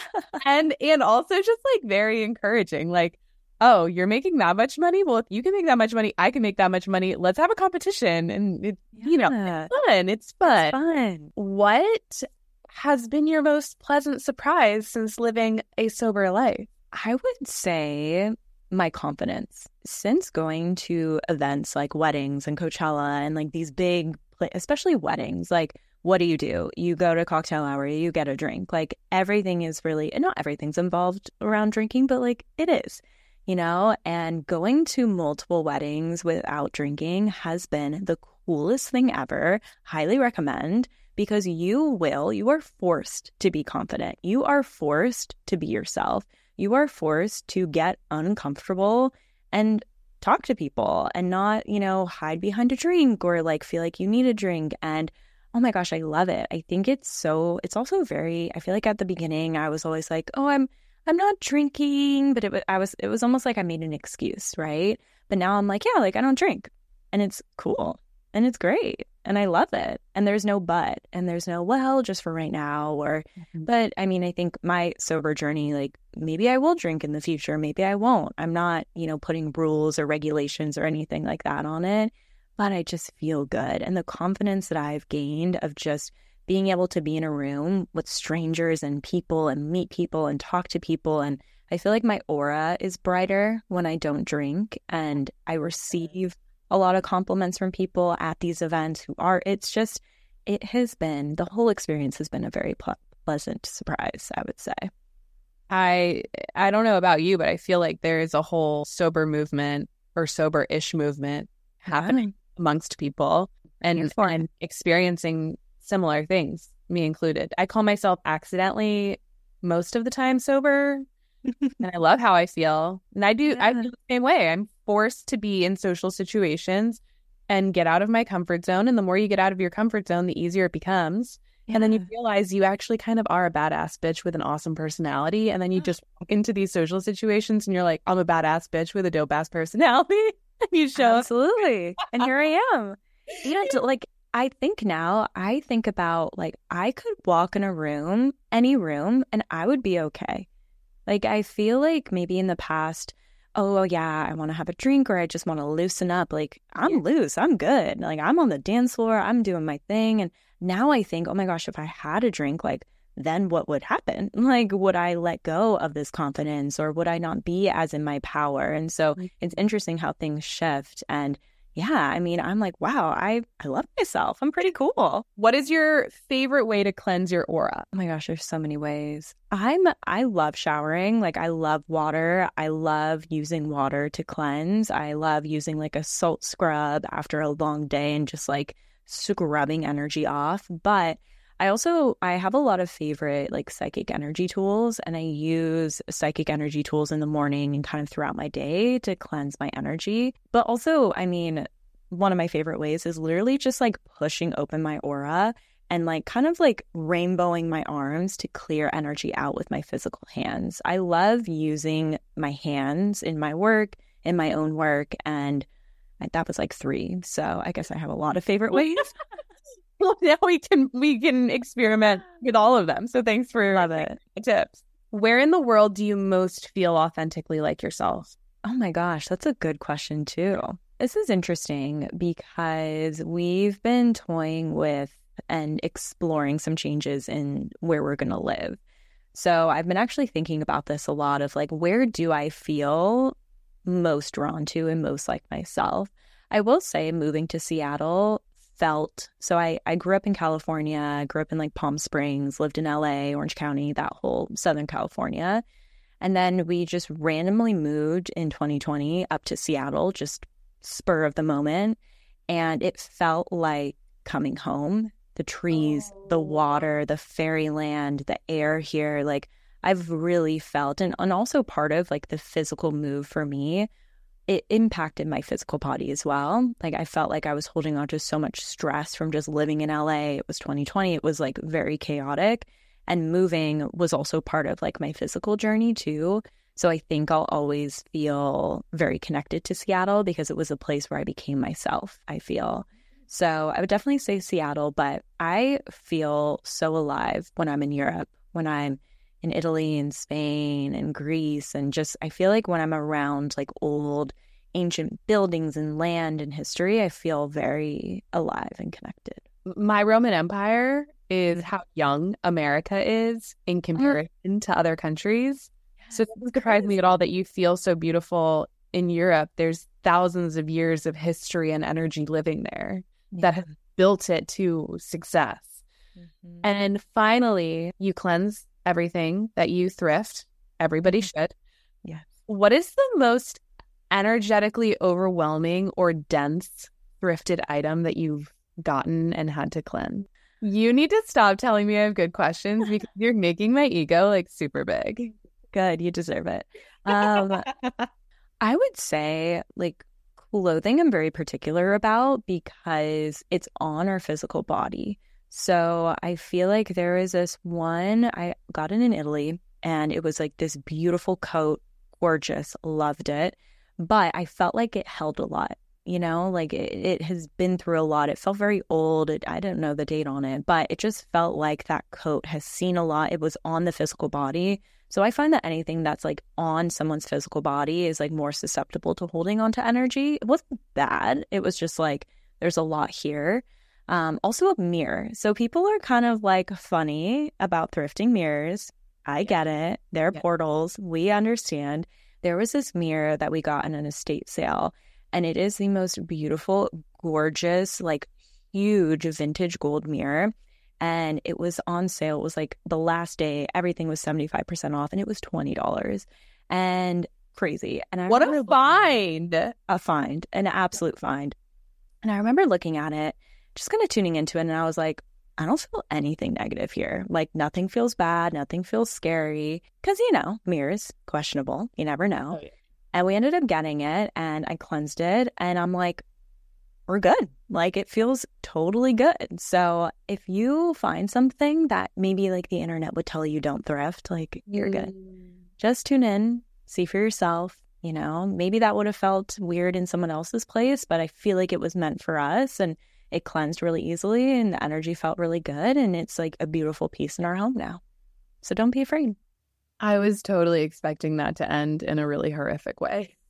and and also just like very encouraging. Like, oh, you're making that much money? Well, if you can make that much money, I can make that much money. Let's have a competition. And, it, yeah. you know, it's fun. It's fun. It's fun. What has been your most pleasant surprise since living a sober life? I would say my confidence. Since going to events like weddings and Coachella and like these big, especially weddings, like what do you do? You go to cocktail hour, you get a drink. Like everything is really, and not everything's involved around drinking, but like it is. You know, and going to multiple weddings without drinking has been the coolest thing ever. Highly recommend because you will, you are forced to be confident. You are forced to be yourself. You are forced to get uncomfortable and talk to people and not, you know, hide behind a drink or like feel like you need a drink. And oh my gosh, I love it. I think it's so, it's also very, I feel like at the beginning I was always like, oh, I'm, I'm not drinking, but it, I was, it was almost like I made an excuse, right? But now I'm like, yeah, like I don't drink and it's cool and it's great and I love it. And there's no but, and there's no, well, just for right now or, mm-hmm. but I mean, I think my sober journey, like maybe I will drink in the future, maybe I won't. I'm not, you know, putting rules or regulations or anything like that on it, but I just feel good. And the confidence that I've gained of just being able to be in a room with strangers and people and meet people and talk to people. And I feel like my aura is brighter when I don't drink. And I receive a lot of compliments from people at these events who are, it's just, it has been, the whole experience has been a very ple- pleasant surprise, I would say. I, I don't know about you, but I feel like there is a whole sober movement or sober-ish movement happening yeah. amongst people and, and experiencing similar things, me included. I call myself accidentally most of the time sober, and I love how I feel. And I do, yeah. I feel the same way. I'm forced to be in social situations and get out of my comfort zone. And the more you get out of your comfort zone, the easier it becomes. Yeah. And then you realize you actually kind of are a badass bitch with an awesome personality. And then you just walk into these social situations and you're like, I'm a badass bitch with a dope ass personality. And you show absolutely. And here I am. You know, like, I think now, I think about like I could walk in a room, any room, and I would be okay. Like I feel like maybe in the past oh, yeah, I want to have a drink or I just want to loosen up. Like, I'm loose. I'm good. Like, I'm on the dance floor. I'm doing my thing. And now I think, oh my gosh, if I had a drink, like, then what would happen? Like, would I let go of this confidence or would I not be as in my power? And so it's interesting how things shift. And yeah, I mean, I'm like, wow, I, I love myself. I'm pretty cool. What is your favorite way to cleanse your aura? Oh my gosh, there's so many ways. I'm I love showering. Like, I love water. I love using water to cleanse. I love using like a salt scrub after a long day and just like scrubbing energy off. But I also, I have a lot of favorite like psychic energy tools, and I use psychic energy tools in the morning and kind of throughout my day to cleanse my energy. But also, I mean, one of my favorite ways is literally just like pushing open my aura and like kind of like rainbowing my arms to clear energy out with my physical hands. I love using my hands in my work, in my own work, and that was like three. So I guess I have a lot of favorite ways. Well, now we can we can experiment with all of them. So thanks for Love it. the tips. Where in the world do you most feel authentically like yourself? Oh my gosh, that's a good question too. This is interesting because we've been toying with and exploring some changes in where we're going to live. So I've been actually thinking about this a lot of like, where do I feel most drawn to and most like myself? I will say moving to Seattle felt, so I, I grew up in California, grew up in like Palm Springs, lived in L A, Orange County, that whole Southern California. And then we just randomly moved in twenty twenty up to Seattle, just spur of the moment. And it felt like coming home. The trees, oh. the water, the fairyland, the air here, like I've really felt, and, and also part of like the physical move for me, it impacted my physical body as well. Like I felt like I was holding on to so much stress from just living in L A. It was twenty twenty. It was like very chaotic. And moving was also part of like my physical journey too. So I think I'll always feel very connected to Seattle because it was a place where I became myself, I feel. So I would definitely say Seattle, but I feel so alive when I'm in Europe, when I'm in Italy and Spain and Greece, and just I feel like when I'm around like old ancient buildings and land and history, I feel very alive and connected. My Roman Empire is how young America is in comparison to other countries. Yes, so it doesn't surprise me at all that you feel so beautiful in Europe. There's thousands of years of history and energy living there yeah. that have built it to success. Mm-hmm. And finally, you cleanse everything that you thrift. Everybody should. Yes. What is the most energetically overwhelming or dense thrifted item that you've gotten and had to cleanse? You need to stop telling me I have good questions because you're making my ego like super big. Good. You deserve it. Um, I would say like clothing I'm very particular about because it's on our physical body. So I feel like there is this one, I got it in Italy, and it was like this beautiful coat, gorgeous, loved it. But I felt like it held a lot, you know, like it, it has been through a lot. It felt very old. It, I don't know the date on it, but it just felt like that coat has seen a lot. It was on the physical body. So I find that anything that's like on someone's physical body is like more susceptible to holding onto energy. It wasn't bad. It was just like, there's a lot here. Um, also a mirror. So people are kind of like funny about thrifting mirrors. I yeah. get it. They're yeah. portals. We understand. There was this mirror that we got in an estate sale, and it is the most beautiful, gorgeous, like huge vintage gold mirror. And it was on sale. It was like the last day. Everything was seventy-five percent off, and it was twenty dollars. And crazy. And I what a find. A find. An absolute find. And I remember looking at it, just kind of tuning into it, and I was like, I don't feel anything negative here. Like nothing feels bad, nothing feels scary. Because, you know, mirrors, questionable. You never know. Oh, yeah. And we ended up getting it, and I cleansed it, and I'm like, we're good. Like it feels totally good. So if you find something that maybe like the internet would tell you don't thrift, like you're mm. good. Just tune in, see for yourself. You know, maybe that would have felt weird in someone else's place, but I feel like it was meant for us, and it cleansed really easily, and the energy felt really good, and it's like a beautiful piece in our home now. So don't be afraid. I was totally expecting that to end in a really horrific way.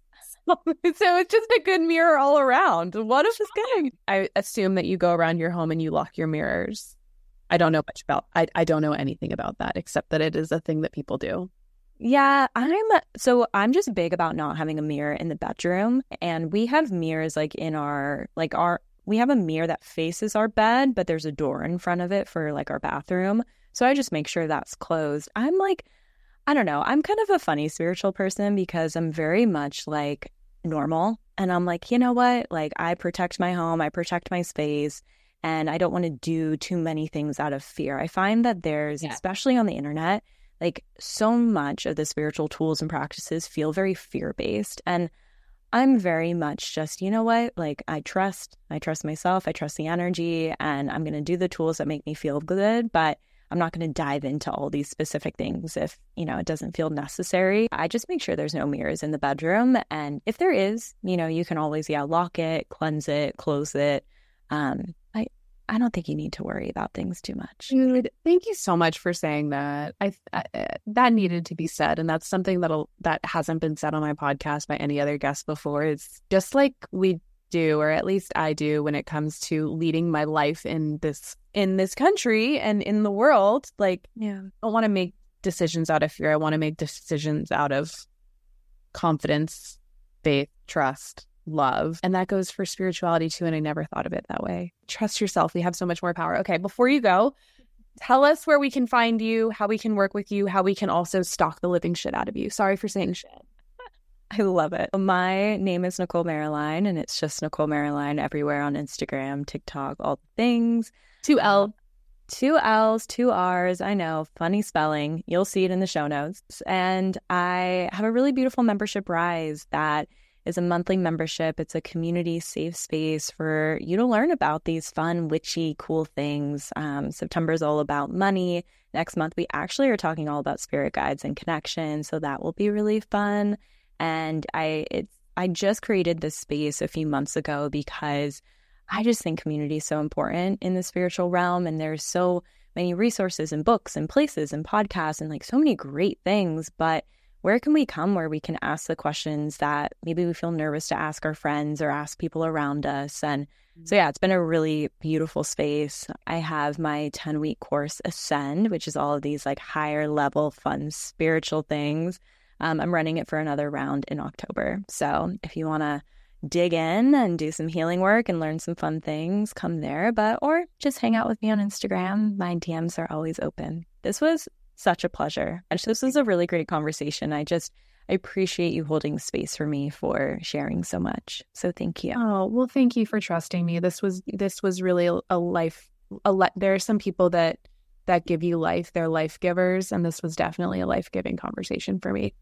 So it's just a good mirror all around. What if it's good? I assume that you go around your home and you lock your mirrors. I don't know much about, I, I don't know anything about that except that it is a thing that people do. Yeah, I'm so I'm just big about not having a mirror in the bedroom. And we have mirrors like in our, like our, we have a mirror that faces our bed, but there's a door in front of it for like our bathroom. So I just make sure that's closed. I'm like, I don't know, I'm kind of a funny spiritual person because I'm very much like normal. And I'm like, you know what? Like I protect my home, I protect my space, and I don't want to do too many things out of fear. I find that there's, yeah. especially on the internet, like so much of the spiritual tools and practices feel very fear-based. And I'm very much just, you know what, like I trust, I trust myself, I trust the energy, and I'm going to do the tools that make me feel good, but I'm not going to dive into all these specific things if, you know, it doesn't feel necessary. I just make sure there's no mirrors in the bedroom. And if there is, you know, you can always, yeah, lock it, cleanse it, close it. Um, I, I don't think you need to worry about things too much. Dude, thank you so much for saying that. I, I that needed to be said, and that's something that'll that hasn't been said on my podcast by any other guest before. It's just like we do, or at least I do, when it comes to leading my life in this in this country and in the world. Like, yeah, I don't want to make decisions out of fear. I want to make decisions out of confidence, faith, trust, love. And that goes for spirituality too. And I never thought of it that way. Trust yourself. We have so much more power. Okay, before you go, tell us where we can find you, how we can work with you, how we can also stalk the living shit out of you. Sorry for saying shit. I love it. My name is Nicole Marilyn, and it's just Nicole Marilyn everywhere on Instagram, TikTok, all the things. Two L. Two L's, two R's. I know, funny spelling. You'll see it in the show notes. And I have a really beautiful membership, Rise, that is a monthly membership. It's a community safe space for you to learn about these fun, witchy, cool things. Um, September is all about money. Next month, we actually are talking all about spirit guides and connection. So that will be really fun. And I it's I just created this space a few months ago because I just think community is so important in the spiritual realm. And there's so many resources and books and places and podcasts and like so many great things. But where can we come where we can ask the questions that maybe we feel nervous to ask our friends or ask people around us? And so, yeah, it's been a really beautiful space. I have my ten-week course, Ascend, which is all of these like higher level, fun, spiritual things. Um, I'm running it for another round in October. So if you want to dig in and do some healing work and learn some fun things, come there. But or just hang out with me on Instagram. My D Ms are always open. This was such a pleasure. And this was a really great conversation. I just I appreciate you holding space for me, for sharing so much. So thank you. Oh, well, thank you for trusting me. This was this was really a life. A le- there are some people that that give you life. They're life givers. And this was definitely a life-giving conversation for me.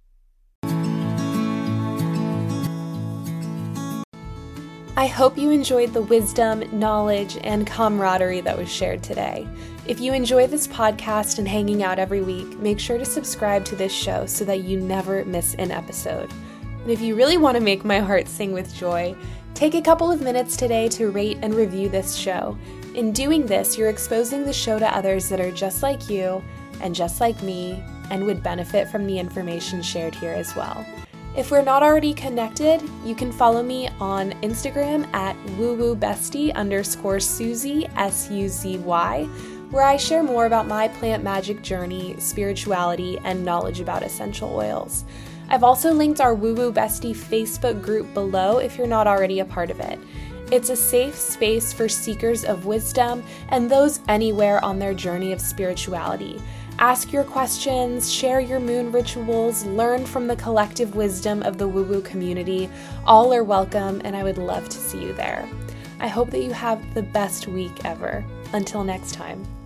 I hope you enjoyed the wisdom, knowledge, and camaraderie that was shared today. If you enjoy this podcast and hanging out every week, make sure to subscribe to this show so that you never miss an episode. And if you really want to make my heart sing with joy, take a couple of minutes today to rate and review this show. In doing this, you're exposing the show to others that are just like you and just like me and would benefit from the information shared here as well. If we're not already connected, you can follow me on Instagram at woowoobestie underscore Suzy, S U Z Y, where I share more about my plant magic journey, spirituality, and knowledge about essential oils. I've also linked our Woo Woo Bestie Facebook group below if you're not already a part of it. It's a safe space for seekers of wisdom and those anywhere on their journey of spirituality. Ask your questions, share your moon rituals, learn from the collective wisdom of the woo-woo community. All are welcome, and I would love to see you there. I hope that you have the best week ever. Until next time.